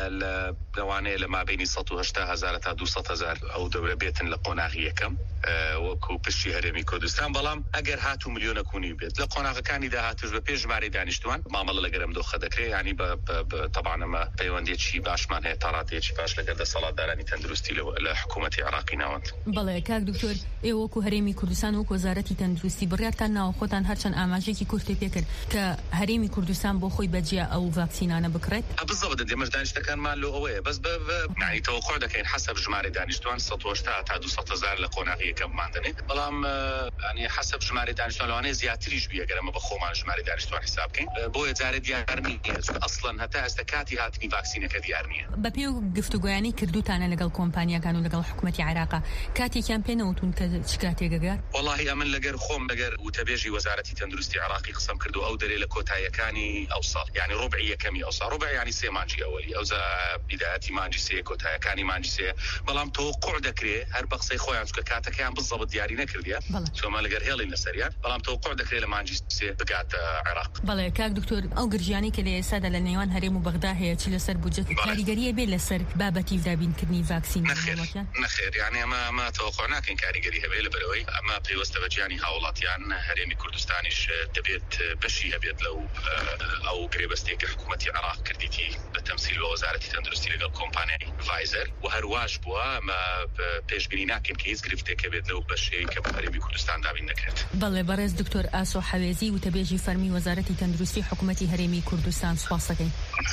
لەوانەیە لە مابینی سەد و هەشتا هەزار تا دووسەد هەزار ئەو دەورە بێتن لە قۆناغی یەکەم وەکو پشتی هەرێمی کوردستان. بەڵام ئەگەر هاتوو ملیۆنەکونی بێت لە قۆناغەکانی داهاتوش بە پێش ژمارەی دانیشتوان مامەڵە لەگەرم دۆخە دەکرێت ینی بە طبعا ئەمە پەیوەندێکی باشمان هەیە تا ڕاتێکی باش لەگەر دەسەڵاتدارانی تەندروستی لە حکوومەتی عێراقی ناوەند. بەڵێ کاک دکتۆر ئێوە وەکو هەرێمی کوردستان و وەزارەتی تەندروستی بڕیارتان ناوە خۆتان هەرچەند ئاماژێکی کورتی پێکرد کە هەرێمی کوردستان بۆ خۆی بەجیا ئەو ڤاکسینانە بکڕێت؟ بزەوە دەمەش دانیشتەکانمان لۆ ئەوەیە بەس بە معنی تەوەقع دەکەین حسب ژمارەی دانیشتوان سەد و هەشتا تا دووسەد هەزار لە قۆناغی یەکەممان دەنێت. بەڵام ینی حسب ژمارەی دانیشتوان لەوانەیە زیاتریش بێ ئەگەر ئەمە بە خۆمان ژمارەی دانیشتوان حساب بکەین بۆیە جارێ دیار نییە ئەسڵەن هەتا ئێستا کاتی هاتنی ڤاکسینەکە دیار نییە. بە پێی گفتوگۆیانی کردوتانە لەگەڵ کۆمپانیاکان و لەگەڵ حکوومەتی عێراق کاتێکیان پێ نەوتون کە چ کاتێکگەگات؟ وەڵڵی ئەمن لەگەر خۆم لەگەر وتەبێژی وەزارەتی تەندروستی عێراقی قسەم کردو ئەو دەرێ لە کۆتاییەکانی ئەو ساڵ یعنی ڕوبعی یەکەمی ئەو ساڵ ڕوبع ینی سێ مانجی ئەوەلی ئەو بیدایەتی مانجی سێ کۆتاییەکانی مانجی سێ بەڵام تەوەقع دەکرێت هەر بە قسەی خۆیان چکە کاتەکەیان بزەبت دیاری نەکردیە چۆمە لەگەر هێڵی لەسەریان بەڵام تەوەقع دەکرێت لە مانجی سێ بگاتە عێراق. بەڵێ کاک دکتۆر ئەو گرژیانی کە لە ئێستادا لە نێوان هەرێم و بەغدا هەیە چی لەسەر بودجەت کاریگەریە بێ لەسەر بابەتی دابینکردنی ڤاکسین؟ نەخێر یعنی ئەمە ئەمە تەوەقع ناکەین کاریگەری هەبێ لەبەرەوەی ئەمە پێوەستە بە گیانی هاوڵاتیان هەرێمی کوردستانیش دەبێت بەشی هەبێت لەو ئەو گرێبەستێک کە حکوومەتی عێراق کردیتی بە تەمسیل بە وەزارەتی تەندروستی لەگەڵ کۆمپانیای فایزەر و هەرواش بووە ئەمە پێشبینی ناکەین کە هیچ گرفتێکە بێت لەو بەشەیە کە هەرێمی کوردستان دابین نەکرێت. بەڵێ بەڕێز دکتۆر ئاسۆ حەوێزی وتەبێژی فەرمی وەزارەتی تەندروستی حکوومەتی هەرێمی کوردستان سوپاس دەکەین.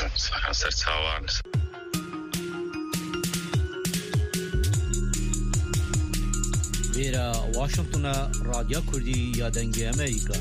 سەرچاوان. وێرە واشنگتنە رادیۆ کوردی یا دەنگی ئەمریکا.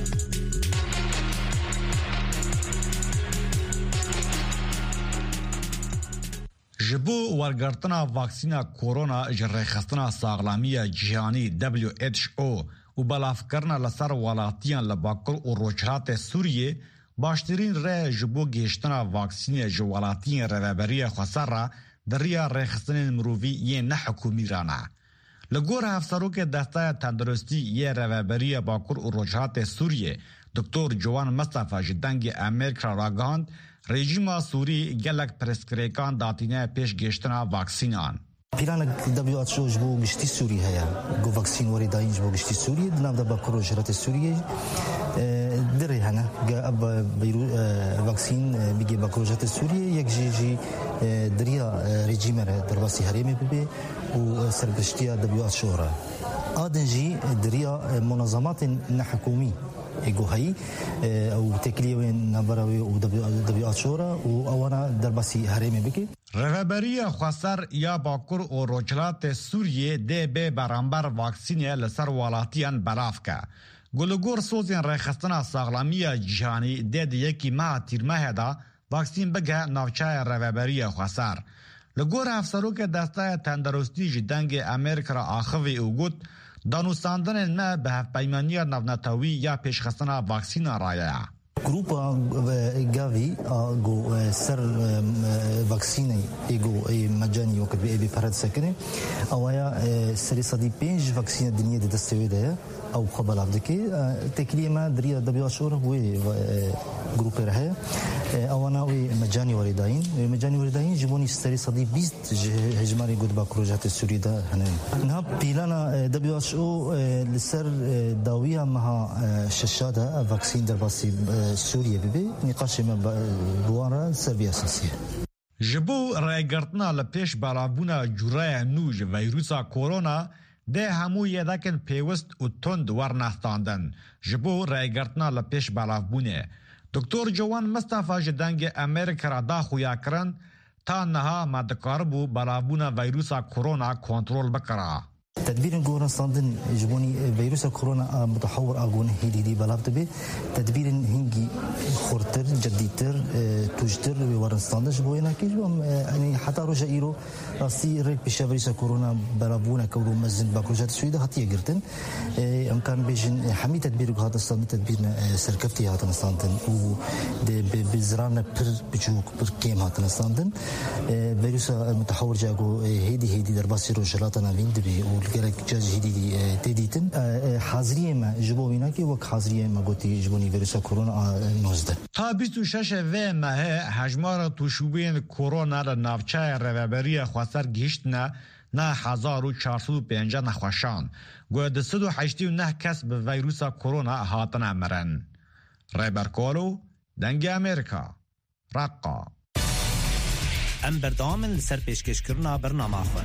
ji bo wergirtina vaksîna korona ji rêxistina saxlamiya cîhanî W H O û belavkirina li ser welatiyan li Bakur û Rojhilatê Sûriyê baştirîn rê ji bo gêştina vaksînê ji welatiyên rêveberiya Xweser re di rêya rêxistinên mirovî yên nehikûmî re ne. Li gor hevserokê Desteya Tenduristî yê Rêveberiya Bakur û Rojhilatê Sûriyê Doktor Ciwan Mustafa ji dengê Amerîka ragihand rejîma Sûrî gelek preskrêkan datîne pêş gêştina vaksînan. پیران دبلیو اچ او جبو گشتی سوریه هیا گو واکسین وری داین جبو گشتی سوریه دنام دبا کروجرات سوریه دری هنا جا اب بیرو واکسین بیگی با کروجرات سوریه یک جی جی دریا رژیم را درواسی هریمی ببی و سربشتیا دبلیو اچ او را آدنجی دریا منظمات نحکومی ایگو هایی او تکلیه نبراوی و دبلیو اچ او را و آوانا درباسی هریمی بکی رهبری خسر یا باکر و روجلات سوریه ده به برانبر واکسینه لسر والاتیان بلاف که گلگور سوزین رخصتنا ساغلامی جهانی ده ده یکی ماه تیر ماه دا واکسین بگه نوچای رهبری خسر لگور افسرو که دسته تندرستی جدنگ امریکا را آخوی او گود دانوستاندن نه به هفپیمانی نونتاوی یا پیشخستنا واکسین رایه گروپا گاوی گو سر واکسینی ایگو ای مجانی وقت به ای فرد سکنه آیا سری صدی پنج واکسین دنیا دستوی ده او قبل عبدکی تکلیه ما دریا دبیو شور وی گروپ راه اوانا وی مجانی وریداین مجانی وریداین جبونی سری صدی بیست هجماری گود با پروژه سوری ده هنن نه پیلانا دبیو او لسر داویا مها ششاده واکسین در باسی سوریه ببی نقاش ما بوارا سربی اساسیه جبو رایگرتنا لپیش بالابونا جورای نوج ویروسا کرونا ده همو یدکن پیوست و تند ورنستاندن جبو رایگرتنا لپیش بالابونه دکتور جوان مصطفی جدنگ امریکا را دا خویا کرن تا نها مدکاربو بالابونا ویروسا کرونا کنترول بکرا تدبير نقول صندن جبوني فيروس كورونا متحور أقول هيدي دي بلابت به تدبير هنجي خورتر جديدتر توجتر بورن صندن جبوينا كيجوم يعني حتى رجع إيرو راسي ريك بشا فيروس كورونا بلابونا كورو مزن باكروجات السويدة هاتيه قرتن أمكان بيجن حمي تدبير هذا الصندن تدبيرنا سركفتي هذا الصندن و بزرانة بر بجوك بر كيم هذا الصندن فيروس متحور جاكو هيدي هيدي درباسي رجلاتنا فين دبي الجرك جاج هدي تديتن حاضرية ما جبوينا كي وك حاضرية ما قلتي جبوني فيروس كورونا نوزده تا بیست و شش و ماه هجمار توشوبین کرونا را نافچه رهبری خسر گشتنه نه هزار و چهارصد و پنجاه نخوشان گوید صد و هشتاد و نه کس به ویروس کرونا هاتن مرن رهبر کولو دنگ امریکا رقا ام بردام لسر پیشکش کرنا برنامه خواه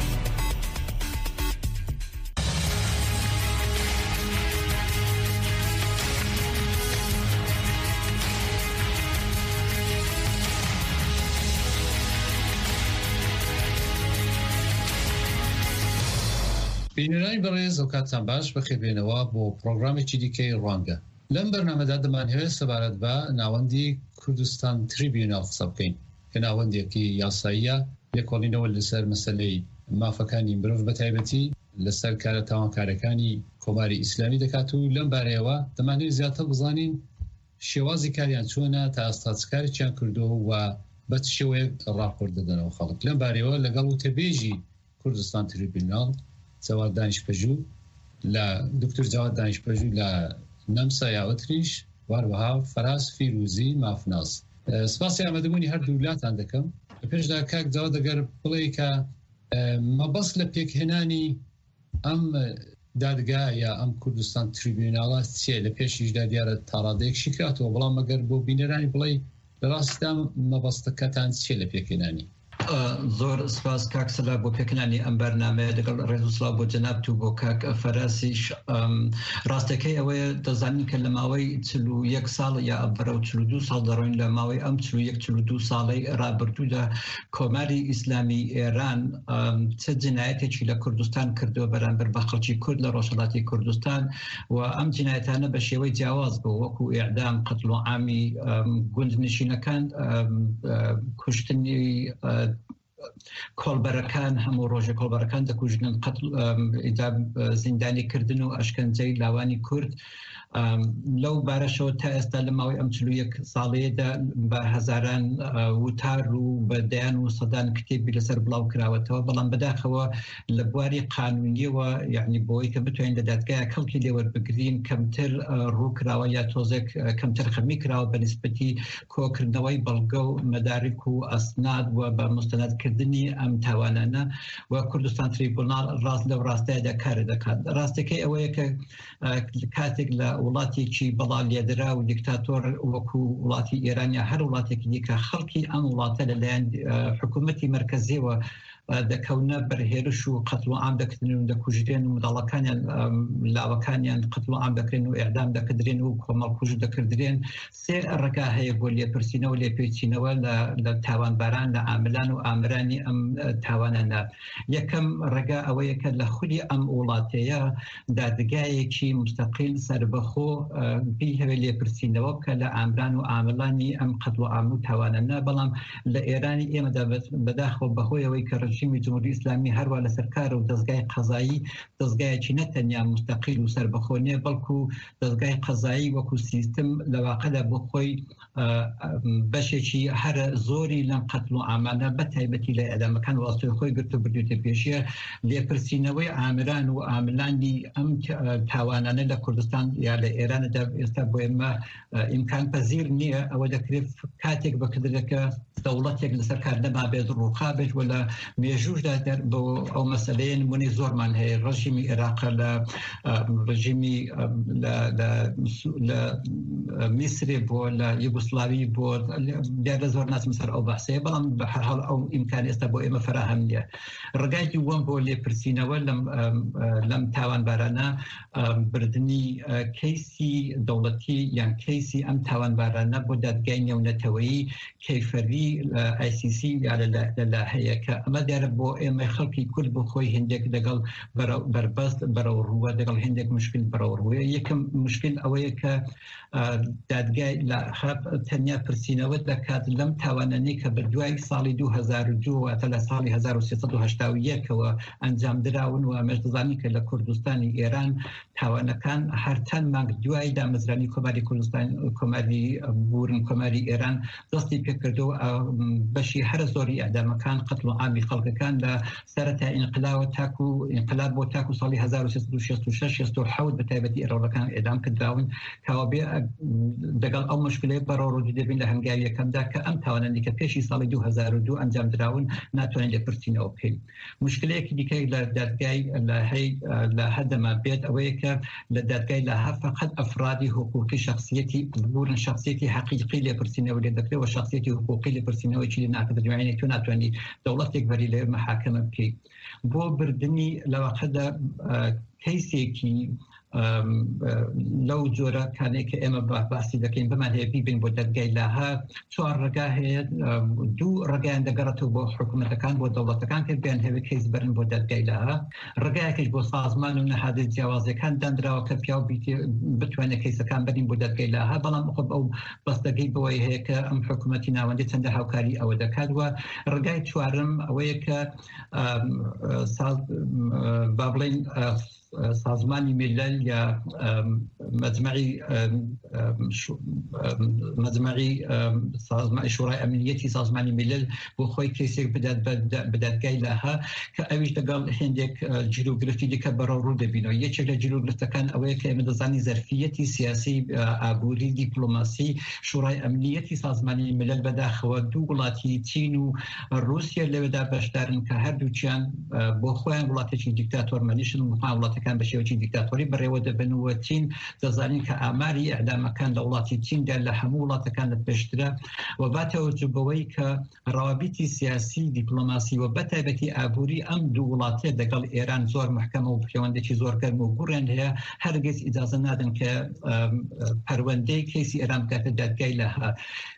بینرانی بەڕێز ئەو کاتتان باش بەخێبێنەوە بۆ پرۆگرامێکی دیکەی ڕوانگە لەم بەرنامەدا دەمانهەوێت سەبارەت بە ناوەندی کوردستان تریبیونال قسە بکەین کە ناوەندێکی یاساییە لێکۆڵینەوە لەسەر مەسەلەی مافەکانی مرۆڤ بەتایبەتی لەسەر کارە تاوانکارەکانی کۆماری ئیسلامی دەکات و لەم بارەیەوە دەمانوێت زیاتر بزانین شێوازی کاریان چۆنە تا ئەستاچکارێکیان کردووە و بە چ شێوەیەک ڕاپۆرت دەدەنەوە خەڵک لەم بارەیەوە لەگەڵ وتەبێژی کوردستان تریبیونال جواد دانشپژوو لە دکتۆر جواد دانشپژوو لە نەمسا یاوەتریش واروەها فەراس فیروزی مافناس سپاسی ئامادەبوونی هەردوو وڵاتان دەکەم پێشدا کاک جواد دەگەر بڵێ کە مەبەست لە پێکهێنانی ئەم دادگا یا ئەم کوردستان تریبیوناڵە چیە لە پێشیشدا دیارە تاڕادەیەکشی کاتەوە بەڵام مەگەر بۆ بینەرانی بڵێ لە ڕاستیدا مەبەستەکەتان چیە لە پێکهێنانی زۆر سپاس کاکسەلا بۆ پێکردنی ئەم بەرنامەیە لەگەڵ ڕێزوسڵاو بۆ جەناب و بۆ کاک فەراسیش ڕاستەکەی ئەوەیە دەزانین کە لە ماوەی چل و یەک ساڵ یا بەرە و چل و دوو ساڵ دەڕۆین لە ماوەی ئەم چل و یەک چل و دوو ساڵەی ڕابردوودا کۆماری ئیسلامی ئێران چه جنایەتێکی لە کوردستان کردووە بەرامبەر بە خەڵکی کورد لە ڕۆژهەڵاتی کوردستان و ئەم جنایەتانە بە شێوەی جیاواز بوو وەکو ئیعدام قەتڵ و عامی گوندنشینەکان کوشتنی کۆڵبەرەکان هەموو ڕۆژە کۆڵبەرەکان دەکوژنن قەتڵ زیندانیکردن و ئەشکەنجەی لاوانی کورد لەو بارەشەوە تا ئێستا لە ماوەی ئەم چلو یەک ساڵەیەدا بە هەزاران وتار و بەدەیان و سەدان کتێبی لەسەر بڵاو کراوەتەوە، بەڵام بەداخەوە لە بواری قانونیەوە یعنی بۆی کە بتوانین لە دادگایە کەڵکی لێوەربگرین کەمتر ڕووکراوە یا تۆزێک کەمتر خەمی کراوە بە نسبەتی کۆکردنەوەی بەڵگە و مەدارک و ئەسناد و بە مستەندکردنی ئەم تاوانانە و کوردستان تریبونال ڕاست لەو ڕاستایدا کار دەکات. ڕاستەکەی ئەوەیە کە کاتێک لە وڵاتێکی بەڵا لێدرا و دیکتاتۆر وەکو وڵاتی ئێران یا هەر وڵاتێکی دیکە خەڵکی ئەم وڵاتە لەلایەن حکوومەتی مرکزیەوە دەکەونە بەرهێرش و قەتڵ و عام دەکردن و دەکوژرێن و منداڵەکانیان لاوەکانیان قەتڵ و عام دەکرێن و ئێعدام دەکردرێن و کۆمەڵکوژ دەکردرێن. سێ ڕێگا هەیە بۆ لێپرسینەوە لێپێچینەوە لە تاوانباران لە عاملان و ئامرانی ئەم تاوانانە. یەکەم ڕێگا ئەوەیە کە لە خولی ئەم وڵاتەیە دادگایەکی مستەقیل سەربەخۆ بی هەوێ لێپرسینەوە بکە لە ئامران و عاملانی ئەم قەتڵ و عام و تاوانانە. بەڵام لە ئێرانی ئێمەدا بەداخەوە بەهۆیەوەی کە ڕژیمی جمهوری ئیسلامی هەروە لە سەرکار و دەستگای قەزایی دەستگایەکی نەتەنیا مستەقیل و سەربەخۆنیە بەڵکو دەستگای قەزایی وەکو سیستم لە واقعدا بۆ خۆی بەشێکی هەرە زۆری لەم قەتڵ و عامانە بە تایبەتی لە ئەدامەکان وڵاتی خۆی گرت و بردوێتە پێشیە. لێپرسینەوەی ئامران و ئاملانی ئەم تاوانانە لە کوردستان یا لە ئێراندا ئێستا بۆ ئێمە ئیمکان پەزیر نییە. ئەوە دەکرێت کاتێک بەکردەکە دەوڵەتێک لەسەر کار نەما بێت ڕووخا بێت و لە مێژوشدا بۆ ئەو مەسەلەیە نمونەی زۆرمان هەیە. ڕژیمی عێراق لە ڕژیمی لە میسرێ بۆ لە یوگۆسلاوی بۆ دیارە زۆر ناچم سەر ئەو بەحسەیە، بەڵام بە هەر حاڵ ئەو ئیمکان ئێستا بۆ ئێمە فراهەم نییە. ڕێگای دووەم بۆ لێپرسینەوە لەم تاوانبارانە بردننی کەیسی دەوڵەتی یان کەیسی ئەم تاوانبارانە بۆ دادگای نێونەتەوەیی کەیفەری ئای سی سی یا لە هەیە کە ئەمە دیارە بۆ ئێمە خەڵکی کورد بۆ خۆی هێندێک لەگەڵ بەربەست بەرەو ڕووە لەگەڵ هێندێک مشکل بەرەو ڕووە. یەکەم مشکل ئەوەیە کە دادگای لە تەنیا پرسینەوە دەکات لەم تاوانانەی کە بەدوای ساڵی دوو هەزار و دوو واتە لە ساڵی هەزار و سێسەد و هەشتا و یەکەوە ئەنجام دراون و ئەمەش دەزانی کە لە کوردستانی ئێران تاوانەکان هەر چەند مانگ دوای دامەزرانی کۆماری کوردستان کۆماری بورن کۆماری ئێران دەستی پێکردەوە بەشی هەر زۆری ئەدامەکان قەتڵ و عامی خەڵکەکان لە سەرەتا ئینقلابەوە تاکو ئینقلاب بۆ تاکو ساڵی هەزار و سێسەد و شەست و شەش شەست و حەوت بە تایبەتی ئێرەوڵەکان ئێدام کردراون کەوا بێ دەگەڵ ئەو مشکلەیە بەڕۆ ڕوودی دەبین لە هەنگاویەکەمدا کە ئەم تاوانانی کە پێشی ساڵی دوو هەزار و دوو ئەنجام دراون ناتوانین لێپرسینەوە بکەین. مشکلەیەکی دیکەی لە دادگای لە هەدەما بێت ئەوەیە کە لە دادگای لە هە فقط ئەفرادی حقوقی شخصیەتی بورن شخصیەتی حەقیقی لێپرسینەوە لێ دەکرێت و شخصیەتی حقوقی لێپرسینەوەی لێ ناکرێت دوایینێک تو ناتوانانی دەوڵەتێک بەری لێ محاکەمە بکەیت. بۆ بردننی لەوەقەدا کەیسێکی لەو جۆرە کانێک کە ئێمە باسی دەکەین بمان هەیە بیبین بۆ دەرگای لاها چوار ڕێگا هەیە، دوو ڕێگایان دەگەڕێتەوە بۆ حکوومەتەکان بۆ دەوڵەتەکان کە بیان هەوێ کەیس بەرن بۆ دەرگای لاها. ڕێگایەکیش بۆ سازمان و نەهادە جیاوازەکان دانراوە کە پیا بتوانێت کەیسەکان بەرین بۆ دەرگای لاها، بەڵام خۆ ئەو بەستەگەی بەوەی هەیە کە ئەم حکوومەتی ناوەندی چەندە هاوکاری ئەوە دەکات. وە ڕێگای چوارم ئەوەیە کە با بڵێن سازمانی ملل یا مجمعی مجمعی سازمان شورای امنیتی سازمانی ملل بۆ خۆی کەیسێک بدات بە دادگای لاها کە ئەویش لەگەڵ هێندێک جلوگرفتی دیکە بەرەو ڕوو دەبینەوە. یەکێک لە جلوگرفتەکان ئەوەیە کە ئێمە دەزانی زەرفیەتی سیاسی ئابووری دیپلۆماسی شورای امنیتی سازمانی ملل بەداخەوە دوو وڵاتی چین و رووسیا لەوێدا بەشدارن کە هەردووچیان بۆ خۆیان وڵاتێکی دیکتاتۆرمەنیشن و وڵاتەکان بە شێوەی دیکتاتۆری بەڕێوە دەبنەوە. چین دەزانین کە ئاماری ئەعدامەکان لە وڵاتی چیندا لە هەموو وڵاتەکان لە پێشترە و باتەوەجو بەوەی کە ڕاوابیتی سیاسی دیپلۆماسی و بەتایبەتی ئابووری ئەم دوو وڵاتێ دەگەڵ ئێران زۆر محکەمە و پەیوەندێکی زۆر گەرم و گوڕێن هەیە هەرگیز ئیجازە نادن کە پەروەندەی کەیسی ئێران بکاتە دادگای لاها.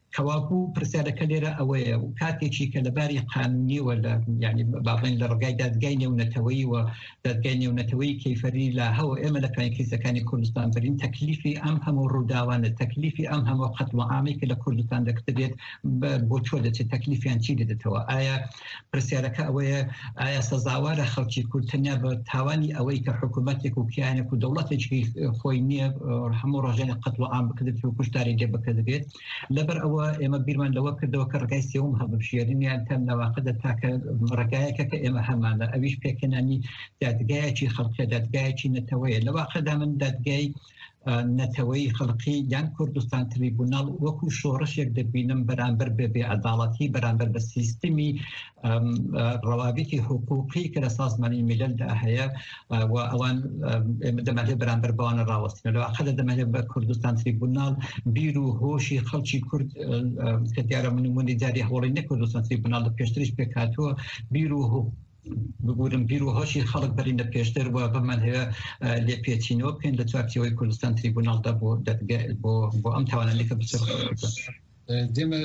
کەواکو پرسیارەکە لێرە ئەوەیە و کاتێکی کە لەباری قانونی و لە ینی باڵێن لە ڕگای دادگای نێونەتەوەی و دادگای نێونەتەوەی کەیفەری لا هەوە ئێمە لە کەیسەکانی کوردستان برین تەکلیفی ئەم هەموو ڕووداوانە تەکلیفی ئەم هەموو قەتڵ عامی کە لە کوردستان دەکترێت بۆ چۆ دەچێت تەکلیفیان چی دێتەوە ئایا پرسیارەکە ئەوەیە ئایا سەزاوارە خەڵکی کورتنیا بە تاوانی ئەوەی کە حکوومەتێک و کیانێک و دەوڵەتێکی خۆی نییە هەموو ڕۆژێنە قەتڵ عام بکردێت و کوشتاری لێ بکردێت لەبەر ئەوە ئێمە بیرمان لەوە کردەوە کە ڕگای سێوم هەڵبژێرنیان تەم نەواقعدە تاکە ڕگایەکە کە ئێمە هەمانە ئەویش پێکەنانی دادگایەکی خەڵکە دادگایەکی نەتەوەیە لەواقعدا من دادگای نەتەوەی خەڵقی یان کوردستان تریبونال وەکو شۆڕشێک دەبینم بەرامبەر بە بێعەداڵەتی بەرامبەر بە سیستمی ڕەوابیتی حقوقی کە لە سازمانی میلەلدا هەیە و ئەوان دەمەوێت بەرامبەر بەوانە ڕاوەستنە لەواقعدا دەمەوێت بە کوردستان تریبونال بیر و هۆشی خەڵکی کورد کە دیارە منمونی جاری هەوڵی نە کوردستان تریبونال لە پێشتریش پێکاتووە بیر و بگورم بیر و هۆشی خەڵک بەرینە پێشتر وە بمان هەیە لێ پێچینەوە بکەین لە چوارچەوەی کوردستان تریبونالدا بۆ بۆ ئەم تاوانانێکە بچ دێمە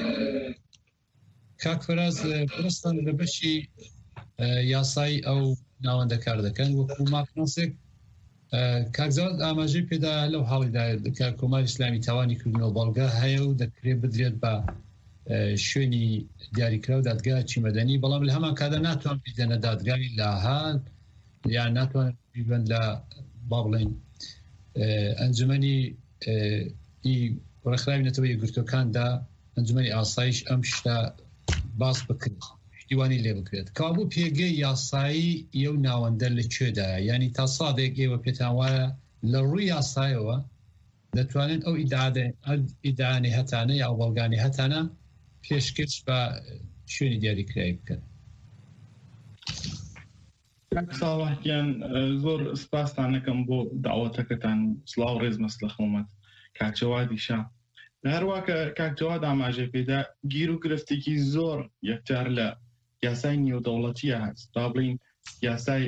کاک فەراز پرستان لە بەشی یاسایی ئەو ناوەندە کار دەکەن وەکو مافناسێک کاکزاد ئاماژەی پێدا لەو حاڵیدا کە کۆماری ئیسلامی تاوانی کردنەوە بەڵگا هەیە و دەکرێت بدرێت بە شوێنی دیاریکرا و دادگای چیمەدەنی بەڵام لە هەمان کادا ناتوان بیدەنە دادگای لاهان یان ناتوان بیبن لە با بڵێن ئەنجومەنی ڕێکخراوی نەتەوەی یەکگرتوەکاندا ئەنجومەنی ئاسایش ئەم شتە باس بکرێت دیوانی لێ بکرێت کابوو پێگەی یاسایی ئێو ناوەندە لەکوێدایە ینی تا سادێک ئێوە پێتان وایە لە ڕووی یاسایەوە دەتوانن ئەو ئیدعانی هەتانە یا بەڵگانی هەتانە پێشکەش بە شوێنی دیاریکراوی بکەن. ساڵاتیان زۆر سپاسان دەکەم بۆ داوەتەکەتان سڵاو ڕێز مەسلە خۆمەت کاکجەوادیشا هەروواکە کاکجەواد ئاماژەی پێدا گیر و گرفتێکی زۆر یەکجار لە یاسای نێودەوڵەتیە هەست با بڵین یاسای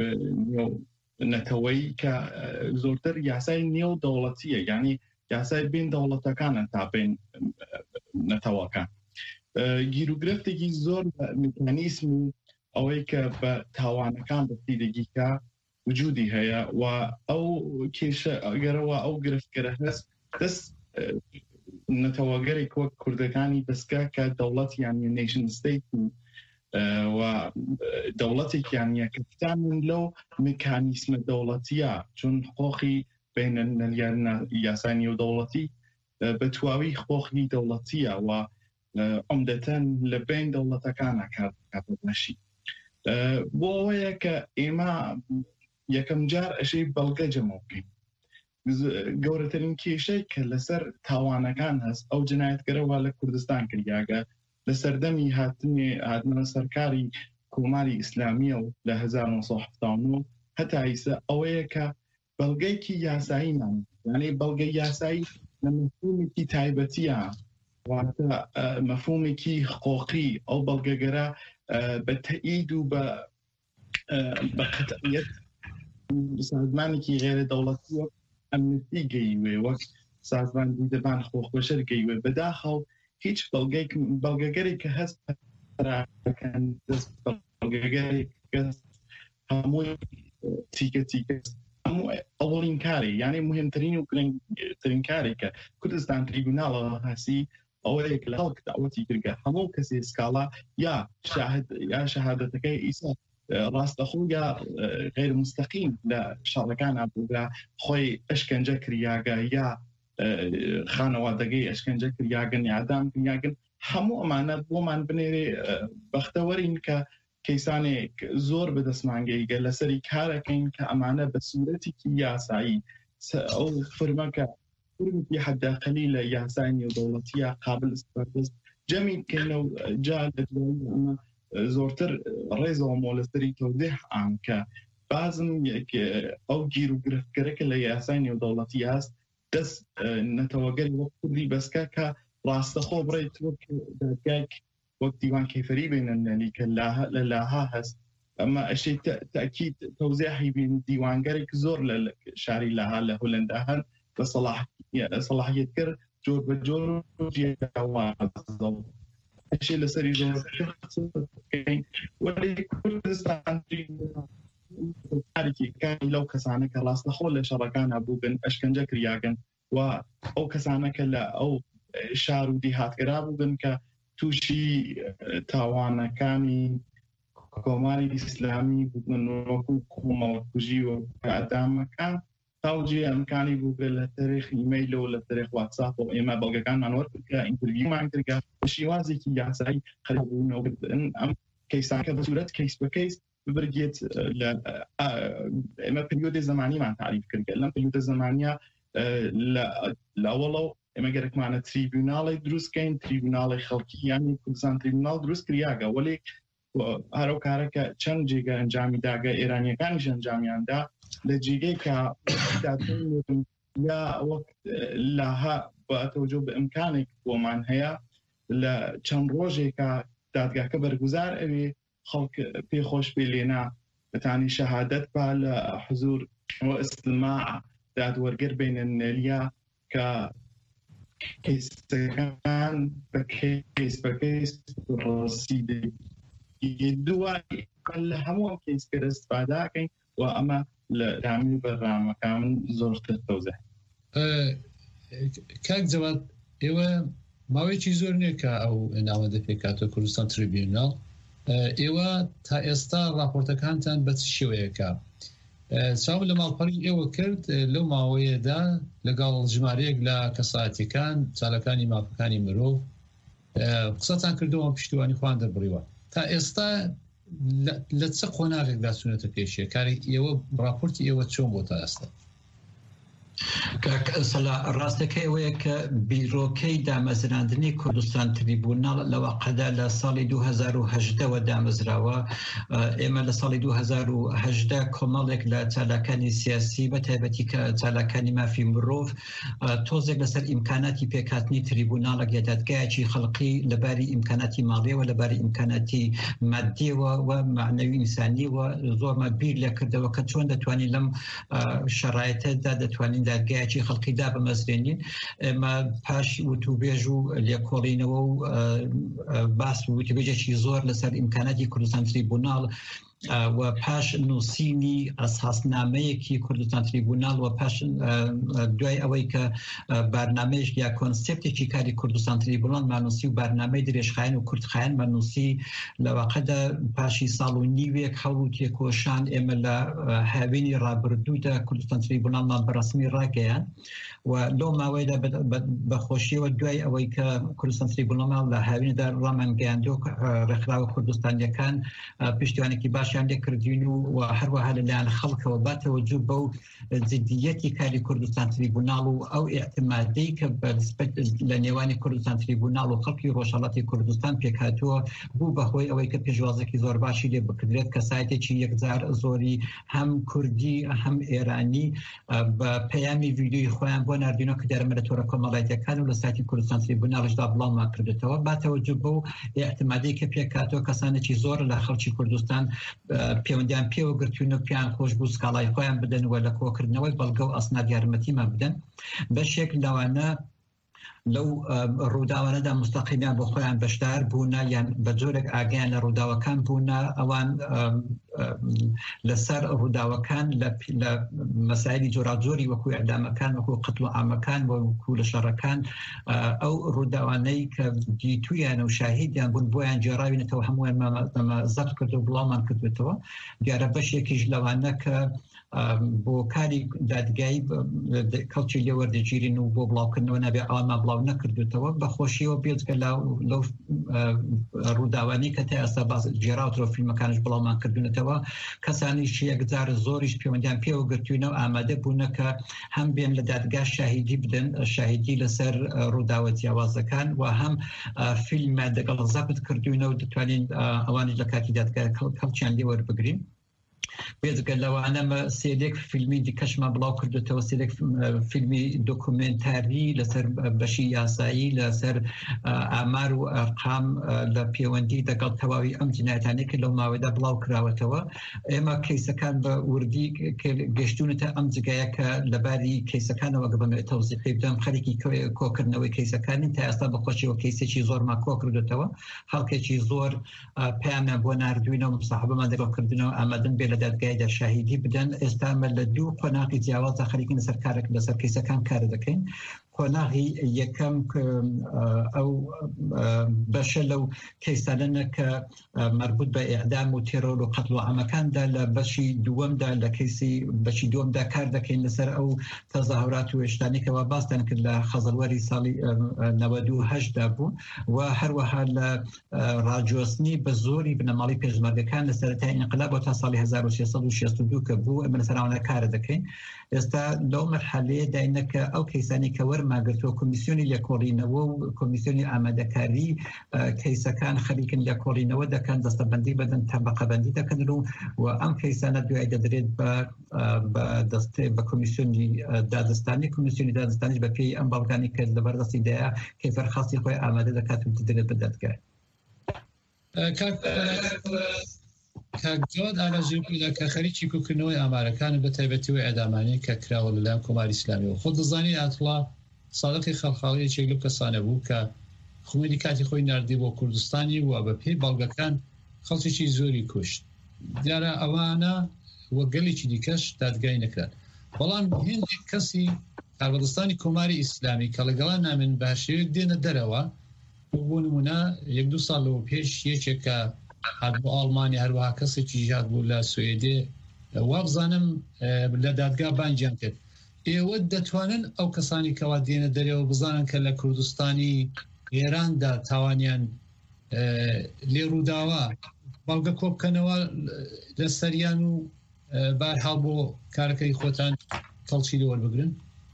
نەتەوەی کە زۆرتر یاسای نێودەوڵەتیە یعنی یاسای بین دەوڵەتەکانە تا بین نەتەوەکان گیر و گرفتێکی زۆر میکانیسم ئەوەی کە بە تاوانەکان بەسیدەگیکە وجودی هەیە و ئەو کێشە ئەگەرەوە ئەو گرفتگەرە هەست دەست نەتەوەگەرێک وەک کوردەکانی دەستگا کە دەوڵەت یانی نیشن ستیت و دەوڵەتێکیان یەکەفتان لەو میکانیسمە دەوڵەتیە چون خۆخی بینە یاسانی و دەوڵەتی بە تواوی خۆخی دەوڵەتیە و عمدەتەن لە بین دەوڵەتەکانە کاتەشی بۆ ئەوەیە کە ئێمە یەکەم جار ئەشەی بەڵگە جەمە بکەین گەورەترین کێشەی کە لەسەر تاوانەکان هەست ئەو جنایەتگەرەوە لە کوردستان کردیاگە لە سەردەمی هاتنێ هاتنە سەرکاری کۆماری ئیسلامیە و لە هەزار و نۆ سەد و هەفتاد و نۆ هەتا ئیسا ئەوەیە کە بەڵگەیەکی یاسایی نام یعنی بەڵگەی یاسایی لە مەفهومێکی تایبەتیە واتە مەفهومێکی حقوقی ئەو بەڵگەگەرە بە تەئید و بە قەتعیەت سازمانێکی غێرە دەوڵەتی وەک ئەمنستی گەیوێ وەک سازمان دیدەبان خۆخۆشەر گەیوێ بەداخەو هیچ بەڵگەگەرێک کە هەست پراکەن دەست بەڵگەگەرێک هەمووی تیکە تیکە هەموو ئەوڵین کاری یعنی مهمترین و گرنگترین کارێکە کوردستان تریبوناڵەوە هەسی ئەوەیەک لە خەڵک داوەتی کردگە هەموو کەسێ سکاڵا یا یا شەهادەتەکەی ئیسا ڕاستەخۆ یا غیر مستەقیم لە شاڵەکان بووگا خۆی ئەشکەنجە کریاگە یا خانەوادەگەی ئەشکەنجە کریاگەن یادام کریاگەن هەموو ئەمانە بۆمان بنێرێ بەختەوەرین کە کەیسانێک زۆر بەدەستمانگەیگە لەسەری کارەکەین کە ئەمانە بە سوورەتێکی یاسایی ئەو فرمەکە فرمێکی حەداقەلی لە یاسای نێودەوڵەتیە قابل استفادەست جەمی بکەینە و جا دەتوانین ئەمە زۆرتر ڕێزەوە مۆلەستەری تەودیح ئام کە بازم ئەو گیر و گرفتگەرەکە لە یاسای نێودەوڵەتی هەست دەست نەتەوەگەری وەک کوردی بەسکە کە ڕاستەخۆ بڕێت وەک دادگایك وەک دیوان کەیفەری بینەنەلی کە لە لاها هەست ئەمە ئەشەی تاکید تەوزیحی بین دیوانگەرێک زۆر لە شاری لاها لە هۆلەندا هەن بە سەڵاحیەتکرد جۆر بە جۆر شێ لەسەری زۆرکەین وەلی کوردستان تاریکی کاری لەو کەسانە کە ڕاستەخۆ لە شەڕەکان هەبوو بن ئەشکەنجە کریاگەن و ئەو کەسانەکە لە ئەو شار و دیهاتگرا بوو بن کە تووشی تاوانەکانی کۆماری ئیسلامی بوون وەکو کۆمەڵکوژی و ئەدامەکان تاوجێ ئەمکانی بوو بێت لە تاریخ ئیمەیل و لە تاریخ واتساپ و ئێمە بەڵگەکانمان وەرکرا ئینتەرویومان کردگا بە شێوازێکی یاسایی خەریکبوونەوە ئەم کەیسانکە بە صورەت کەیس بە کەیس ببرگێت لە ئێمە پریۆدی زەمانیمان تعریف کردگە لەم پریۆدە زەمانیە لە ئەوڵەوە ئێمە گەرەکمانە تریبیوناڵی دروستکەین تریبیوناڵی خەڵکی یانی کوردستان تریبیوناڵ دروست کریاگە وەلی هەرو کارەکە چەند جێگە ئەنجامی داگە ئێرانیەکانیش ئەنجامیاندا لە جێگەی کە یا وەک لاها بەتەوجۆ بە ئیمکانێک بۆمان هەیە لە چەند ڕۆژێکە دادگاکە بەرگوزار ئەوێ خەڵک پێخۆش پێ لێنا بەتانی شەهادەت با لە حزور ئستماع دادوەرگەر بینە نێلیا کە کەیسەکان بە کەیس بە کەیس ڕەسیدە دوای لە هەموو ئەم کەیسکە دەستفاداکەین و ئەمە لە دامی بەرنامەکان زۆرتر تەوزە. کاک جەواد ئێوە ماوەیەکی زۆر نییە کە ئەو ناوەندە پێکاتە کوردستان تریبیوناڵ ئێوە تا ئێستا راپۆرتەکانتان بە چ شێوەیەکە چاو لە ماڵپەڕی ئێوە کرد لەو ماوەیەدا لەگەڵ ژمارەیەک لە کەساتیەکان چالەکانی مافەکانی مرۆڤ قسەتان کردەوە پشتیوانی خوان دەبڕیوە تا ئێستا لە چه قۆناغێکدا چوونەتە پێشیە کاری ئێوە راپۆرتی ئێوە چۆن بۆ تا ئێستا؟ ڕاستەکە ئەوەیە کە بیرۆکەی دامەزراندنی کوردستان تریبوناڵ لەوە قەدا لە ساڵی دوو هەزار و هەژدەوە دامەزراوە. ئێمە لە ساڵی دوو هەزار و هەژدە کۆمەڵێک لە چالاکانی سیاسی بە تایبەتی کە چالاکانی مافی مرۆڤ تۆزێک لەسەر ئیمکاناتی پێکاتنی تریبوناڵە یادادگایەکی خەڵقی لەباری ئیمکاناتی ماڵیەوە لەباری ئیمکاناتی مادیەوە و معنەوی ئینسانیەوە زۆرمە بیر لێ کردەوە کە چۆن دەتوانین لەم شەرایەتەدا دەتوانین دادگایەکی خەڵکیدا بەمەزرێنین. ئێمە پاش وتوبێژ و لێکۆڵینەوە و باس و وتوبێژێکی زۆر لەسەر ئیمکاناتی کوردستان تریبوناڵ و پاش نووسینی ئەساسنامەیەکی کوردستان تریبوناڵ و پاش دوای ئەوەی کە بارنامەیەک یا کۆنسپتێکی کاری کوردستان تریبوناڵ مانووسی و بارنامەی درێژخایەن و کوردخایەن مانووسی لەواقعدا پاشی ساڵ و نیوێک هەوڵ و تێکۆشان ئێمە لە هاوێنی ڕابردوودا کوردستان تریبوناڵمان بەڕەسمی ڕاگەیان و لەو ماوەیەدا بەخۆشیەوە دوای ئەوەی کە کوردستان تریبوناڵ لە هاوێندا ڕامانگەیاندۆ ڕێکخراوە کوردستانیەکان پشتیوانێکی باشیان لێ کردوین و هەروەها لەلایەن خەڵکەوە باتەوەجوو بەو جدیەتی کاری کوردستان تریبوناڵ و ئەو ئێعتمادەی کە لە نێوانی کوردستان تریبوناڵ و خەڵکی ڕۆژهەڵاتی کوردستان پێکهاتووە بوو بەهۆی ئەوەی کە پێشوازێکی زۆر باشی لێ بکردرێت کە سایتێکی یەکجار زۆری هەم کوردی هەم ئێرانی بە پەیامی ڤیدیۆی خۆیان بۆ نردینەوە کە دەرەمە لە تۆرە کۆمەڵایەتیەکان و لە سایتی کوردستان تریبوناڵشدا بڵاومان کردێتەوە باتەوەجوو بەو ئێعتمادەی کە پێکهاتووە کەسانێکی زۆر لە خەڵکی کوردستان پەیوەندیان پێوە گرتوونە و پیان خۆش بوو سکاڵای خۆیان بدەنەوە لە کۆکردنەوەی بەڵگە و ئەسناد یارمەتیمان بدەن بەشێک لەوانە لەو ڕووداوانەدا مستەقیمیان بۆ خۆیان بەشدار بوونە یان بە جۆرێک ئاگیان لە ڕووداوەکان بوونە ئەوان لەسەر ڕووداوەکان لە مەسایلی جۆراجۆری وەکو ئەعدامەکان وەکو قتڵ عامەکان وەکو لە شەڕەکان ئەو ڕووداوانەی کە دیتویان و شاهیدیان بوون بۆیان جێڕاوینەتەوە هەموویان مەمە زەبت کرد و بڵاومان کردوێتەوە دیارە بەشێکیش لەوانە کە بۆ کاری دادگایی کەڵکی لێ وەردەگیرین و بۆ بڵاوکردنەوە نابێ ئەوانمان بڵاو نەکردوێتەوە بەخۆشیەوە بێجگە لەو ڕووداوانی کە تا ئێستا باس جێراوتەوە فیلمەکانش بڵاومان کردوونەتەوە کەسانیش یەکجار زۆریش پەیوەندیان پێوە گرتوینەوە ئامادە بوونە کە هەم بێن لە دادگا شاهیدی بدەن شاهیدی لەسەر ڕووداوە جیاوازەکان و هەم فیلمە دەگەڵ زەبت کردوینەوە دەتوانین ئەوانی لە کاتی دادگا کەڵکیان لێ وەربگرین بێزگە لەوانەمە سێلێک فیلمی دیکەشمە بڵاو کردوێتەوە سێلێک فیلمی دۆکومنتاری لەسەر بەشی یاسایی لەسەر ئامار و ئەرقام لە پەیوەندی دەگەڵ تەواوی ئەم جینایەتانەی کە لەو ماوەدا بڵاو کراوەتەوە. ئێمە کەیسەکان بە وردی گەشتونەتە ئەم جگایە کە لەباری کەیسەکانەوە گەبەمە تەوزیقی بدەم خەریکی کۆکردنەوەی کەیسەکانی تا ئێستا بەخۆشیەوە کەیسێکی زۆرمان کۆ کردوێتەوە، خەڵکێکی زۆر پێیانیان بۆ ناردوینەوە مصاحبەمان دەگەڵکردنەوە ئامادەن بێ لە دادگایدا شاهیدی بدەن. ئێستا مە لە دوو قۆناغی جیاوازە خەریکین لەسەر کارێک لەسەر کەیسەکان کار دەکەین. قۆناغی یەکەم ئەو بەشە لەو کەیسانە کە مربوط بە ئیعدام و تێرۆر و قەتڵ و عەمەکاندا لە بەشی دووەمدا لە کەیسی بەشی دووەمدا کار دەکەین لەسەر ئەو تەظاهورات و هێشتانێکەوە باستان کرد لە خەزەڵوەری ساڵی نەوەد و هەشتدا بوو و هەروەها لە ڕاجۆستنی بە زۆری بنەماڵی پێشمەرگەکان لە سەرەتای ئینقلاب بۆ تا ساڵی هەزار و سێسەد و شەست و دوو کە بوو ئەمە لەسەراوانە کارە دەکەین. ئێستا لەو مەرحەلەیەدا ئینەکە ئەو کەیسانی کە وەرماگرتووە کۆمیسیۆنی لێکۆڵینەوە و کۆمیسیۆنی ئامادەکاری کەیسەکان خەریکن لێکۆڵینەوە دەکەن، دەستەبەندی بدەن تەبەقەبەندی دەکەن و ئەم کەیسانە دوای دەدرێت بە دەستێ بە کۆمیسیۆنی دادستانی کۆمیسیۆنی دادستانیش بە پێی ئەم باڵگانی کرد لەبەردەستیدایە کەیفەرخاستی خۆی ئامادە دەکات و دەدرێت بە دادگای. کاکجاد ئاراژێکدا کە خەریکی کوکردنەوەی ئامارەکانە بە تایبەتیەوەی ئەدامانی کە کراوە لەلایەن کۆماری ئیسلامیەوە خۆ دەزانی ئاتڵا سادقی خەڵخاڵیەکێک لەو کەسانە بوو کە خوێنی کاتی خۆی نردی بۆ کوردستانی و بە پێی بەڵگەکان خەڵکێکی زۆری کوشت. دیارە ئەوانە وەگەلێکی دیکەش دادگای نەکران. بەڵام هێندێک کەسی کاربەدەستانی کۆماری ئیسلامی کە لەگەڵان نامێن باشەیەک دێنە دەرەوە بۆ نمونە یەک دوو ساڵەوە پێش یەکێکە بۆ ئاڵمانی هەروەها کەسێکی ژاد بوو لە سوێدێ وابزانم لە دادگا بانگیان کرد. ئێوە دەتوانن ئەو کەسانی کەوا دێنە دەرەوە بزانن کە لە کوردستانی ئێراندا تاوانیان لێڕووداوە بەڵگە کۆبکەنەوە لە سەریان و بارحاڵ بۆ کارەکەی خۆتان کەڵکی لێوەربگرن؟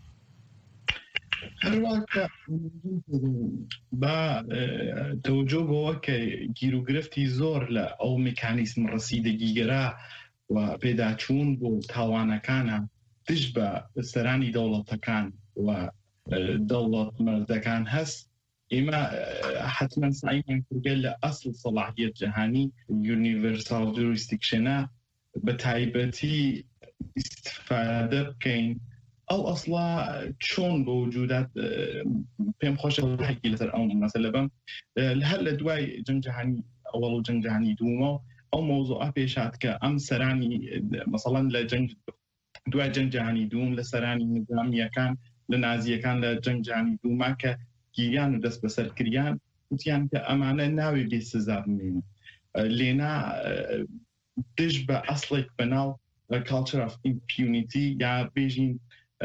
هەروەکە با تەوجۆ بەوە کە گیر و گرفتی زۆر لە ئەو میکانیسم ڕەسیدەگیگەرا و پێداچوون بۆ تاوانەکانە تش بە سەرانی دەوڵەتەکان و دەوڵەت مەردەکان هەست. ئێمە حتمما سعیمان کردێت لە ئەسڵ سەڵاحیەت جەهانی یونیڤەرساڵ جوریسدیکشنە بە تایبەتی ئیستیفادە بکەین. ئەو ئەسڵا چۆن بە وجودات پێم خۆشە حەکی لەسەر ئەو مەسەلە بم هەر لە دوای جەنگ جەهانی ئەوەڵ و جەنگ جەهانی دوومە ئەو مۆزوعە پێشات کە ئەم سەرانی مەسەڵەن لە جەنگ دوای جەنگ جەهانی دووم لە سەرانی نظامیەکان لە نازیەکان لە جەنگ جەهانی دووما کە گیریان و دەست بەسەر کریان وتیان کە ئەمانە ناوی بێسزا بمێن لێنا دژ بە ئەسڵێک بەناو culture of impunity یا بێژین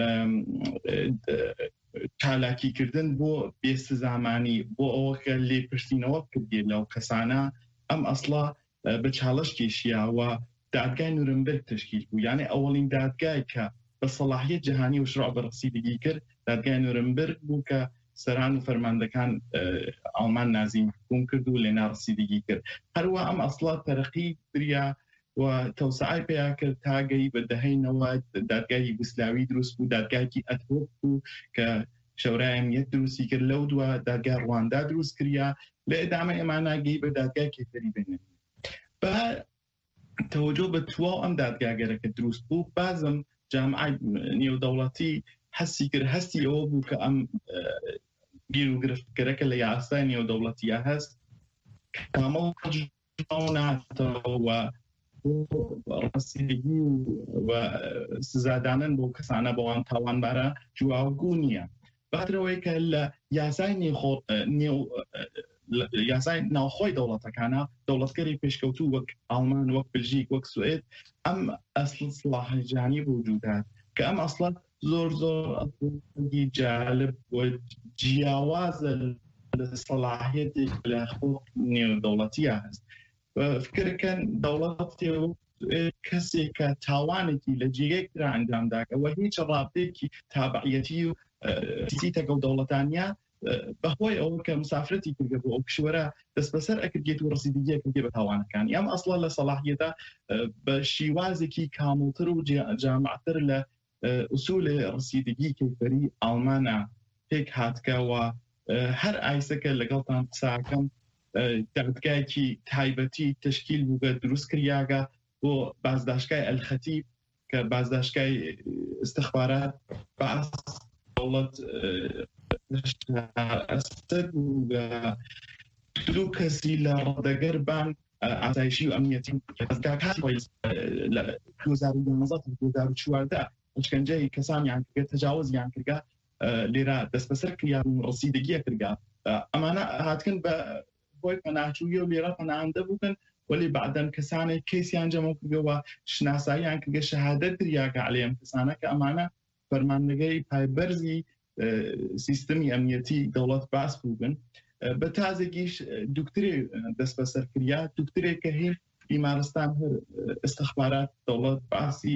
چالاکیکردن بۆ بێسزامانی بۆ ئەوە کە لێپرسینەوە کردێت لەو کەسانە ئەم ئەسڵا بە چاڵش کێشیاوە دادگای نورنبرگ تشکیل بوو. یعنی ئەوەڵین دادگای کە بە سەڵاحیەت جەهانی و شروع بە ڕەسیدگی کرد دادگای نورنبرگ بوو کە سەران و فەرماندەکان ئەڵمان نازی محکوم کرد و لێنا ڕەسیدگی کرد. هەروە ئەم ئەسڵا تەرەقی بریا و تەوسعای پێیا کرد تاگەی بە دەهەینەوە دادگای یوگسلاوی دروست بوو، دادگایکی ئەتۆپ بوو کە شەورای ئەمنیەت دروستی کرد، لەو دووە دادگای ڕواندا دروست کریا، لە ئێدامە ئێماناگەی بە دادگای کێفەری بێنێت. بە تەوەجۆ بە تواو ئەم دادگاگەرەکە دروست بوو بازم جامعای نێودەوڵەتی هەستی کرد هەستی ئەوە بوو کە ئەم گیر و گرفتگەرەکە لە یاسای نێودەوڵەتیە هەست کامەڵ ناتەوە ڕەسیدگی و سزادانن بۆ کەسانە بەوان تاوانبارە جواوەگو نییە. بەخاطرەوەی کە لە یاسای یاسای ناوخۆی دەوڵەتەکانە دەوڵەتگەری پێشکەوتوو وەک ئاڵمان وەک بلژیک وەک سوئێد ئەم ئەسڵ سڵاحی جیهانی بوجودات کە ئەم ئەسڵات زۆر زۆر ئەسڵی جالب و جیاوازە لە سەڵاحیەتێک لە خۆ نێودەوڵەتیە هەست. فکرەکەن دەوڵەت کەسێک کە تاوانێکی لە جێگەیەکترا ئەنجامداکە و هیچ ڕابطەیەکی تابعیەتی و سیتەکە و دەوڵەتانیا بەهۆی ئەوە کە مسافرەتی کردگە بۆ ئەو کشوەرە دەست بەسەر ئەکردێت و ڕسیدگیە کردێ بە تاوانەکان ئەم ئەسڵە لە سەلاحیەتە بە شیوازێکی کامڵتر و جامعتر لە ئوسولێ ڕسیدگی کەیفەری ئەڵمانە پێک هاتکەوە هەر ئایسەکە لەگەڵتان قساکەم دادگایەکی تایبەتی تشکیل بووگە دروست کریاگە بۆ بازداشتگای ئەلخەتیب کە بازداشتگای استخبارات باس دەوڵەت ئەستر دوو کەسی لە ڕادەگەر بان ئاسایشی و ئەمنیەتی دوو هەزار و چواردە شکنجەی کەسانیان کرد تەجاوزیان کردگە لێرە دەست بەسەر کریان ڕسیدگیە کردگە ئەمانە هاتکن بە بۆی پەناهجوویە و لێرە پەناهەندە بووکن ولی بعدەن کەسانێک کەسیان جەمع کردەوە شناساییان کردگە شەهادەت دریاکە عەلەیەم کەسانە کە ئەمانە فەرماندەگەی پایبەرزی سیستمی ئەمنیەتی دەوڵەت باس بووبن بە تازێکیش دوکترێ دەست بەسەر کریا دوکترێک کە هی بیمارستان هەر استخبارات دەوڵەت باسی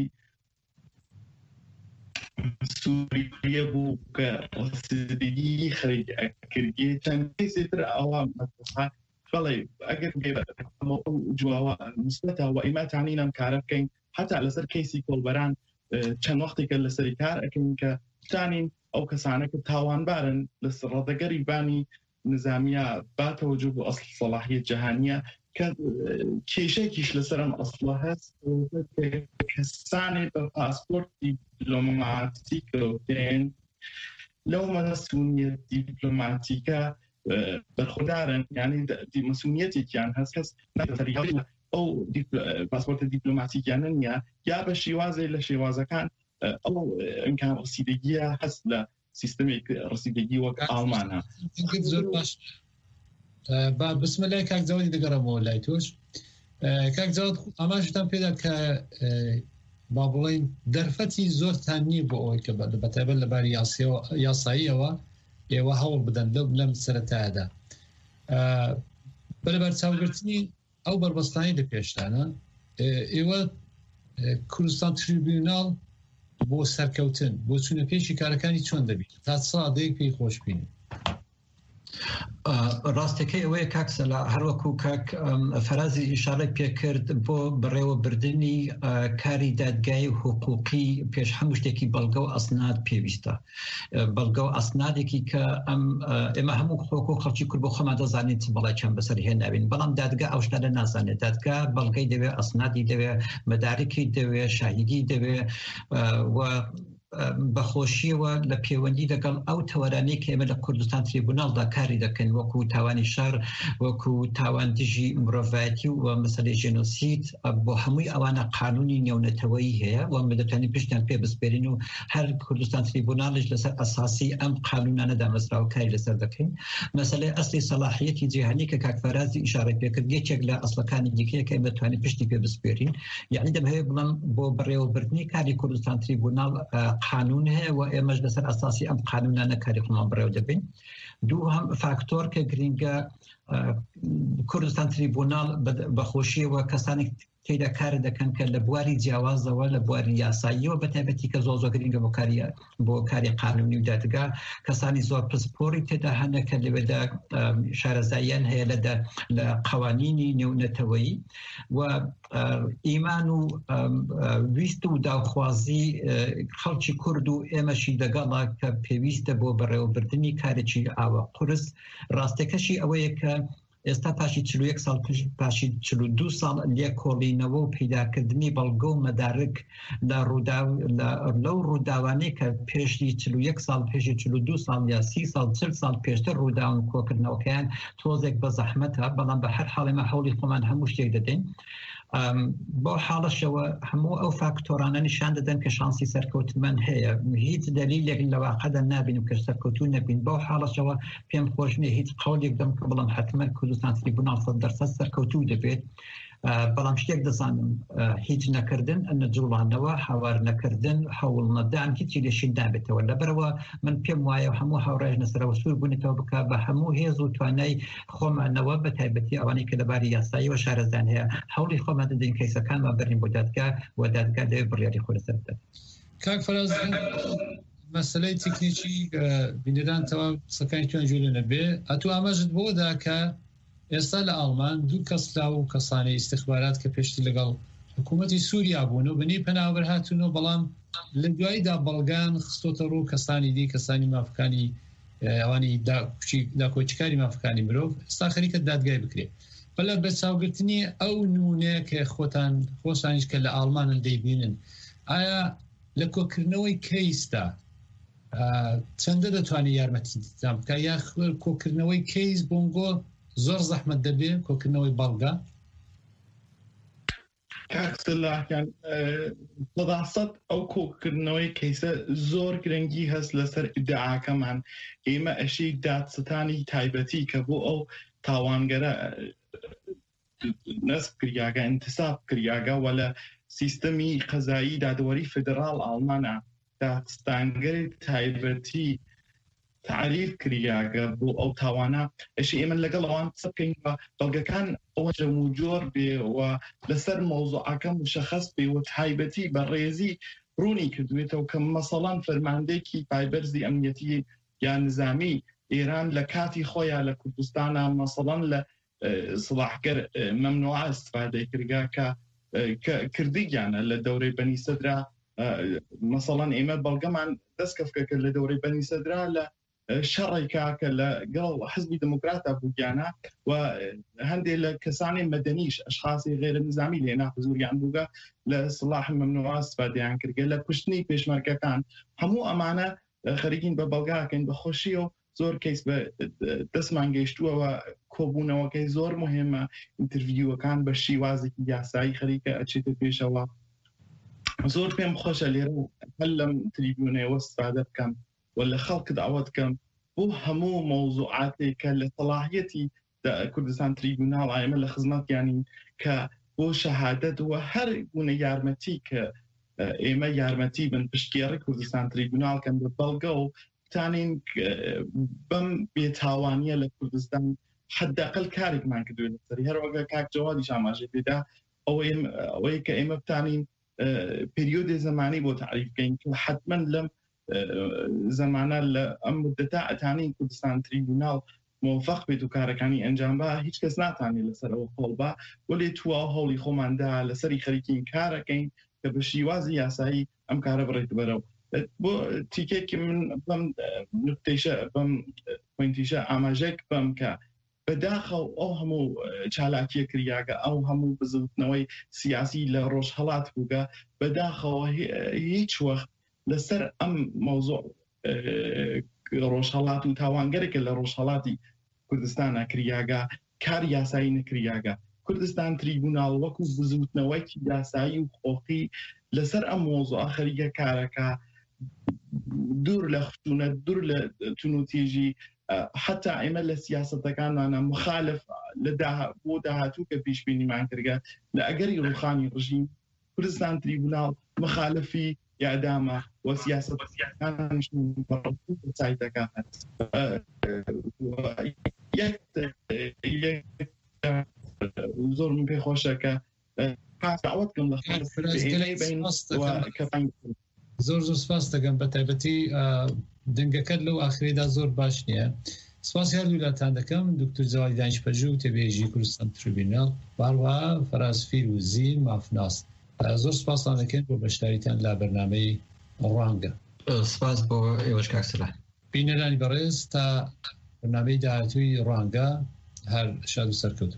سووریە بوو کە ڕسیدگی خەریکردگی چەند کەسێتر ئەوە مەترسا بەڵێ ئەگەر جواوە نسبەتە و ئیماتانی نەم کارە بکەین حتا لەسەر کەیسی کۆڵبەران چەند وەختێکە لەسەری کار ئەکەین کە بتانین ئەو کەسانەکە تاوانبارن لە ڕادەگەری بانی نظامیە باتەوەجو بۆ ئەسڵ سەلاحیەت جەهانیە کە کێشەیەکیش لەسەرم ئەسڵە هەست کەسانێک بە پاسپۆرت دیپلۆماتیکەوتێن لەو مەسئولیەت دیپلۆماتیکە بەرخۆدارن یعنی مەسئولیەتێکیان هەست کەس ئەو پاسپۆرتە دیپلۆماتیکیانە نیە یا بە شێوازێ لە شێوازەکان ئەو ئەمکان ڕسیدگیە هەست لە سیستمێک ڕسیدگی وەک ئاڵمانە زۆر باش با بسم لای کاک جەوادی دەگەڕەمەوە لای تۆش کاک جەواد ئاماژتان پێدا کە با بڵێن دەرفەتی زۆرتان نییە بۆ ئەوەی کە بەتایبەت لەباری یاساییەوە ئێوە هەوڵ بدەن لەم سەرەتایەدا بەرەبەر چاوگرتنی ئەو بربەستانی لە پێشتانە ئێوە کوردستان تریبیونال بۆ سەرکەوتن بۆ چوونەکەیشی کارەکانی چۆن دەبیت تا سادەیەک پێی خۆشببینی ڕاستەکەی ئەوەیە کاکسەلا هەروەکو کاک فەرازی ئیشارە پێکرد بۆ بڕێوەبردننی کاری دادگای حقوقی پێش هەموو شتێکی بەڵگە و ئەسناد پێویستە بەڵگە و ئەسنادێکی کە ئەم ئێمە هەموو خۆک و خەڵکی کورد بۆ خۆمان دەزانێت بەڵای چەند بەسەر هێناوین بەڵام دادگا ئەو شتانە نازانێت دادگا بەڵگەی دەوێت ئەسنادی دەوێت مەدارکی دەوێت شاهیدی دەوێت و بەخۆشیەوە لە پەیوەندی لەگەڵ ئەو تەوەرانەی کە ئێمە لە کوردستان تریبونالدا کاری دەکەن وەکو تاوانی شار وەکو تاوان دژی مرۆڤایەتی و مەسەلەی ژێنۆسید بۆ هەمووی ئەوانە قانونی نێونەتەوەیی هەیە و دەتوانین پشتیان پێ بسپێرین و هەر کوردستان تریبونالش لەسەر ئەساسی ئەم قانونانەدا مەسراو کاری لەسەر دەکەین مەسەلەی ئەسلی سەلاحیەتی جیهانی کە کاک فەرازی ئیشارە پێکرد یەکێک لە ئەسڵەکانی دیکەیە کە ئێمە دەتوانین پشتی پێ بسپێرین یعنی دەمەوێت بڵێم بۆ بڕێوەبردنی کاری کوردستان تریبونال قانون هەیە و ئێمەش لەسەر ئەساسی ئەم قانونانە کاری خۆمان بڕێوە دەبین دوو هەم فاکتۆر کە گرینگە کوردستان تریبونال بەخۆشیەوە کەسانێک تێدا کار دەکەن کە لە بواری جیاوازەوە لە بواری یاساییەوە بەتایبەتی کە زۆر زۆر گرینگە بۆ کاری بۆ کاری قانونی و دادگا کەسانی زۆر پسپۆری تێدا هەنە کە لەوێدا شارەزاییان هەیە لە قوانینی نێونەتەوەیی و ئیمان و ویست و داوخوازی خەڵکی کورد و ئێمەشی دەگەڵا کە پێویستە بۆ بەڕێوەبردننی کارێکی ئاوە قورس ڕاستەکەشی ئەوەیە کە ئێستا پاشی چل و یەک ساڵ پاشی چل و دوو ساڵ لێ کۆڵینەوە و پیداکردنی بەڵگە و مەدارک لەو ڕووداوانەی کە پێشی چل و یەک ساڵ پێشی چل و دوو ساڵ یا سی ساڵ چل ساڵ پێشتر ڕووداون کۆکردنەوەکەیان تۆزێک بە زەحمەتە بەڵام بە هەر حاڵێمە هەوڵی خۆمان هەموو شتێک دەدەین بۆ حاڵەشەوە هەموو ئەو فاکتۆرانە نیشان دەدەن کە شانسی سەرکەوتنمان هەیە هیچ دلیلێک لە واقعدا نابینم کە سەرکەوتوو نەبین بۆ حاڵەشەوە پێم خۆش نییە هیچ قەولێک دەم کە بڵام حتمما کوردستان تریبونال سەد دەرسەد سەرکەوتوو دەبێت بەڵام شتێک دەزانم هیچ نەکردن نەجوڵانەوە هاوار نەکردن هەوڵ نەدان هیچی لێشین نابێتەوە لەبەرەوە من پێم وایە هەموو هاوڕێژ نەسەرەوە سوور بوونێتەوە بکە بە هەموو هێز و توانای خۆمانەوە بە تایبەتی ئەوانەی کە لەباری یاسایی و شارەزان هەیە هەوڵی خۆمان دەدەین کەیسەکانمان بەرین بۆ دادگا و دادگا دەوێت بڕیاری خۆ لەسەر بدات. کاک فەراز مەسلەی تکنیکی بینەران تەواو سەکانی توان جوێ نەبێ ئەتو ئاماژت بۆ داکە ئێستا لە ئاڵمان دوو کەس لا و کەسانی استخبارات کە پێشتر لەگەڵ حکوومەتی سووریا بوون و بنی پەناوبەر هاتوونەوە بەڵام لە دواییدا بەڵگان خستۆتە ڕوو کەسانی دی کەسانی مافەکانی ئەوانی داکۆچکاری مافەکانی مرۆڤ ئێستا خەریکە دادگای بکرێت بەڵام بە چاوگرتنی ئەو نمونەیە کە خۆتان خۆشانیش کە لە ئاڵمانن دەیبینن ئایا لە کۆکردنەوەی کەیستا چەندە دەتوانێت یارمەتیتان بکە یا کۆکردنەوەی کەیس بۆنگۆ زۆر زەحمەت دەبێت کۆکردنەوەی بەڵگا کاکسلاکان بەداست ئەو کۆکردنەوەی کەیسە زۆر گرنگی هەست لەسەر ئیدعاکەمان ئێمە ئەشی دادستانی تایبەتی کە بۆ ئەو تاوانگەرە نەسب کریاگە انتساب کریاگە و لە سیستەمی قەزایی دادوەری فدرال ئاڵمانە دادستانگەری تایبەتی تعریف کریاگە بۆ ئەو تاوانە ئەشی ئێمە لەگەڵ ئەوان قسە بکەین بە بەڵگەکان ئەوە جەموجۆر بێ و لەسەر مەوزوعەکە مشەخەص بێ و تایبەتی بە ڕێزی ڕوونی کردوێتەوە کە مەسەڵەن فەرماندەیەکی پایبەرزی ئەمنیەتی یان نظامی ئێران لە کاتی خۆیان لە کوردستانە مەسەڵەن لە سڵاحگەر مەمنوعە استفادەی کردگا کە کردیانە لە دەورەی بەنی سەدرا مەسەڵەن ئێمە بەڵگەمان دەستکەفکە کرد لە دەورەی بەنی سەدرا لە شەڕێکا کە لە گەڵ حزبی دموکراتە بووگیانە و هەندێک لە کەسانی مەدەنیش ئەشخاصی غێرە نظامی لێنا حزوریان بووگە لە سڵاح مەمنوعە استفادەیان کردگە لە کوشتنی پێشمەرگەکان هەموو ئەمانە خەریکین بە بەڵگاکەین بە خۆشی و زۆر کەیس بە دەستمان گەیشتووەوە کۆبوونەوەکەی زۆر مهمە ئینترڤیوەکان بە شیوازێکی یاسایی خەریکە ئەچێتە پێشەوە زۆر پێم خۆشە لێرە هەل لەم تریبیونەوە استفادە بکەم و لە خەڵکت ئەوە بکەم بۆ هەموو مەوزوعاتێکە لە سەلاحیەتی کوردستان تریبیونال ئێمە لە خزمەتیانین کە بۆ شەهادەت و هەر گونە یارمەتی کە ئێمە یارمەتی بن پشتگێڕی کوردستان تریبیونال کەم بە بەڵگە و تانین بەم بێتاوانیە لە کوردستان حداقل کارێکمان کردوێت لەسەری هەروەگە کاک جەوادیش ئاماژەی پێدا ئەوەی کە ئێمە بتانین پریۆدی زمانی بۆ تعریف بکەین کە حتمما لەم زمانە لە ئەم مدەتا ئەتانین کوردستان تریبیونال موفق بێت و کارەکانی ئەنجام بە هیچ کەس ناتوانێت لەسەرەوە هەڵبا وەلێ توا هەوڵی خۆماندا لەسەری خەریکین کارەکەین کە بە شیوازی یاسایی ئەم کارە بڕێت بەرەو بۆ تیکێکی من بەم نقطەیشە بەم پۆینتیشە ئاماژەیەک بەم کە بەداخەو ئەو هەموو چالاکیە کریاگە ئەو هەموو بزوتنەوەی سیاسی لە ڕۆژهەڵات بووگە بەداخەوە هیچ وەخت لەسەر ئەم مەوزوع ڕۆژهەڵات و تاوانگەرێکە لە ڕۆژهەڵاتی کوردستانە کریاگە کار یاسایی نەکریاگە کوردستان تریبیونال وەکو بزوتنەوەیکی یاسایی و خۆقی لەسەر ئەم مۆزوع خەریکە کارەکە دوور لە خشونەت دوور لە تونوتێژی حتا ئێمە لە سیاسەتەکانمانە مخالف بۆ داهاتوو کە پێشبینیمان کردگە لە ئەگەری ڕوخانی ڕژیم کوردستان تریبیونال مخالفی یادامە و سیاسەتەکان سایتەکان زۆر من پێ خۆشەکە پاسداوەتکەم لە زۆر زۆر سپاس دەگەم بە تایبەتی دەنگەکەت لەو ئاخرەیەدا زۆر باش نییە سپاسی هەردوولاتان دەکەم دکتۆر جەوادی دانیشپەژوو و تێبێژی کوردستان تریبیونال باڕوا فەرازفیر و زین مافناس زۆر سپاسان دەکەن بۆ بەشداریتان لە بەرنامەی ڕوانگە سپاس بۆ ئێوەش کاکسلا بینەرانی بەڕێز تا بەرنامەی داهاتووی ڕوانگە هەر شاد و سەرکەوتن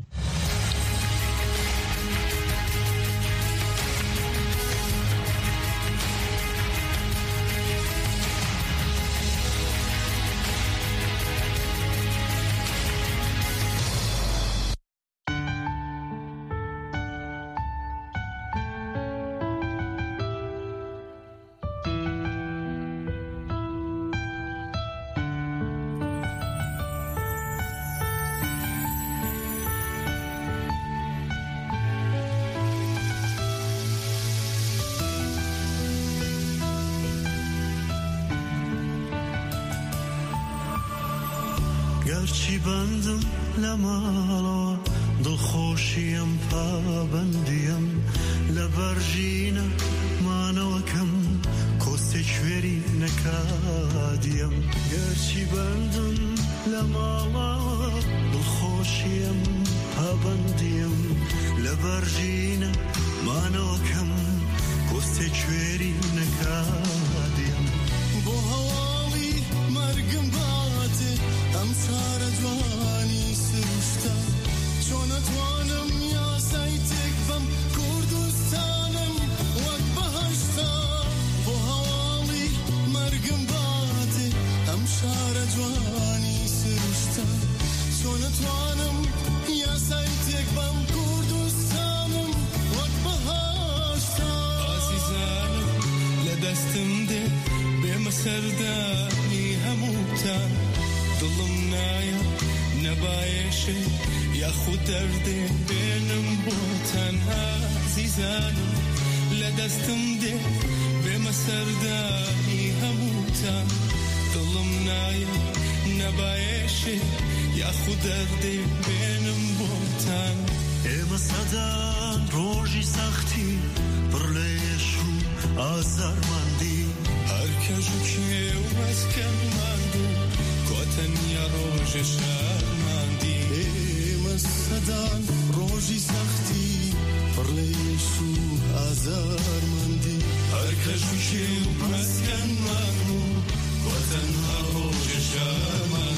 گرچی بندم لمالا دڵخۆشیم پابندیم لبرژینە مانەوەکەم کۆسی تشوری نکادیم گرچی بندم لمالا دلخوشیم پابندیم لبرجینه مانوکم گفت تشوری نکادیم بو هوالی مرگم باته ام سار جوانی سرشتا چون اتوانم یا سایتک بم کردستانم وقت بهشتا بو هوالی مرگم باته ام سار جوانی سرشتا چون اتوانم یا سایتک بم کردستانم وقت بهشتا عزیزانم لدستم ده بمسردانی هموتان دلم نایا نبایشه یا خود درده بینم با تنها عزیزانم لدستم ده بمسردانی هموتان دلم نایا نبایشه یا خود درده بینم با تن اما صدان روژی سختی برلیشو آزار مندی هر کجو که او مسکن مندو کتن یا روژ شرمندی اما صدان روژی سختی برلیشو آزار مندی هر کجو که او مسکن مندو کتن یا روژ شرمندی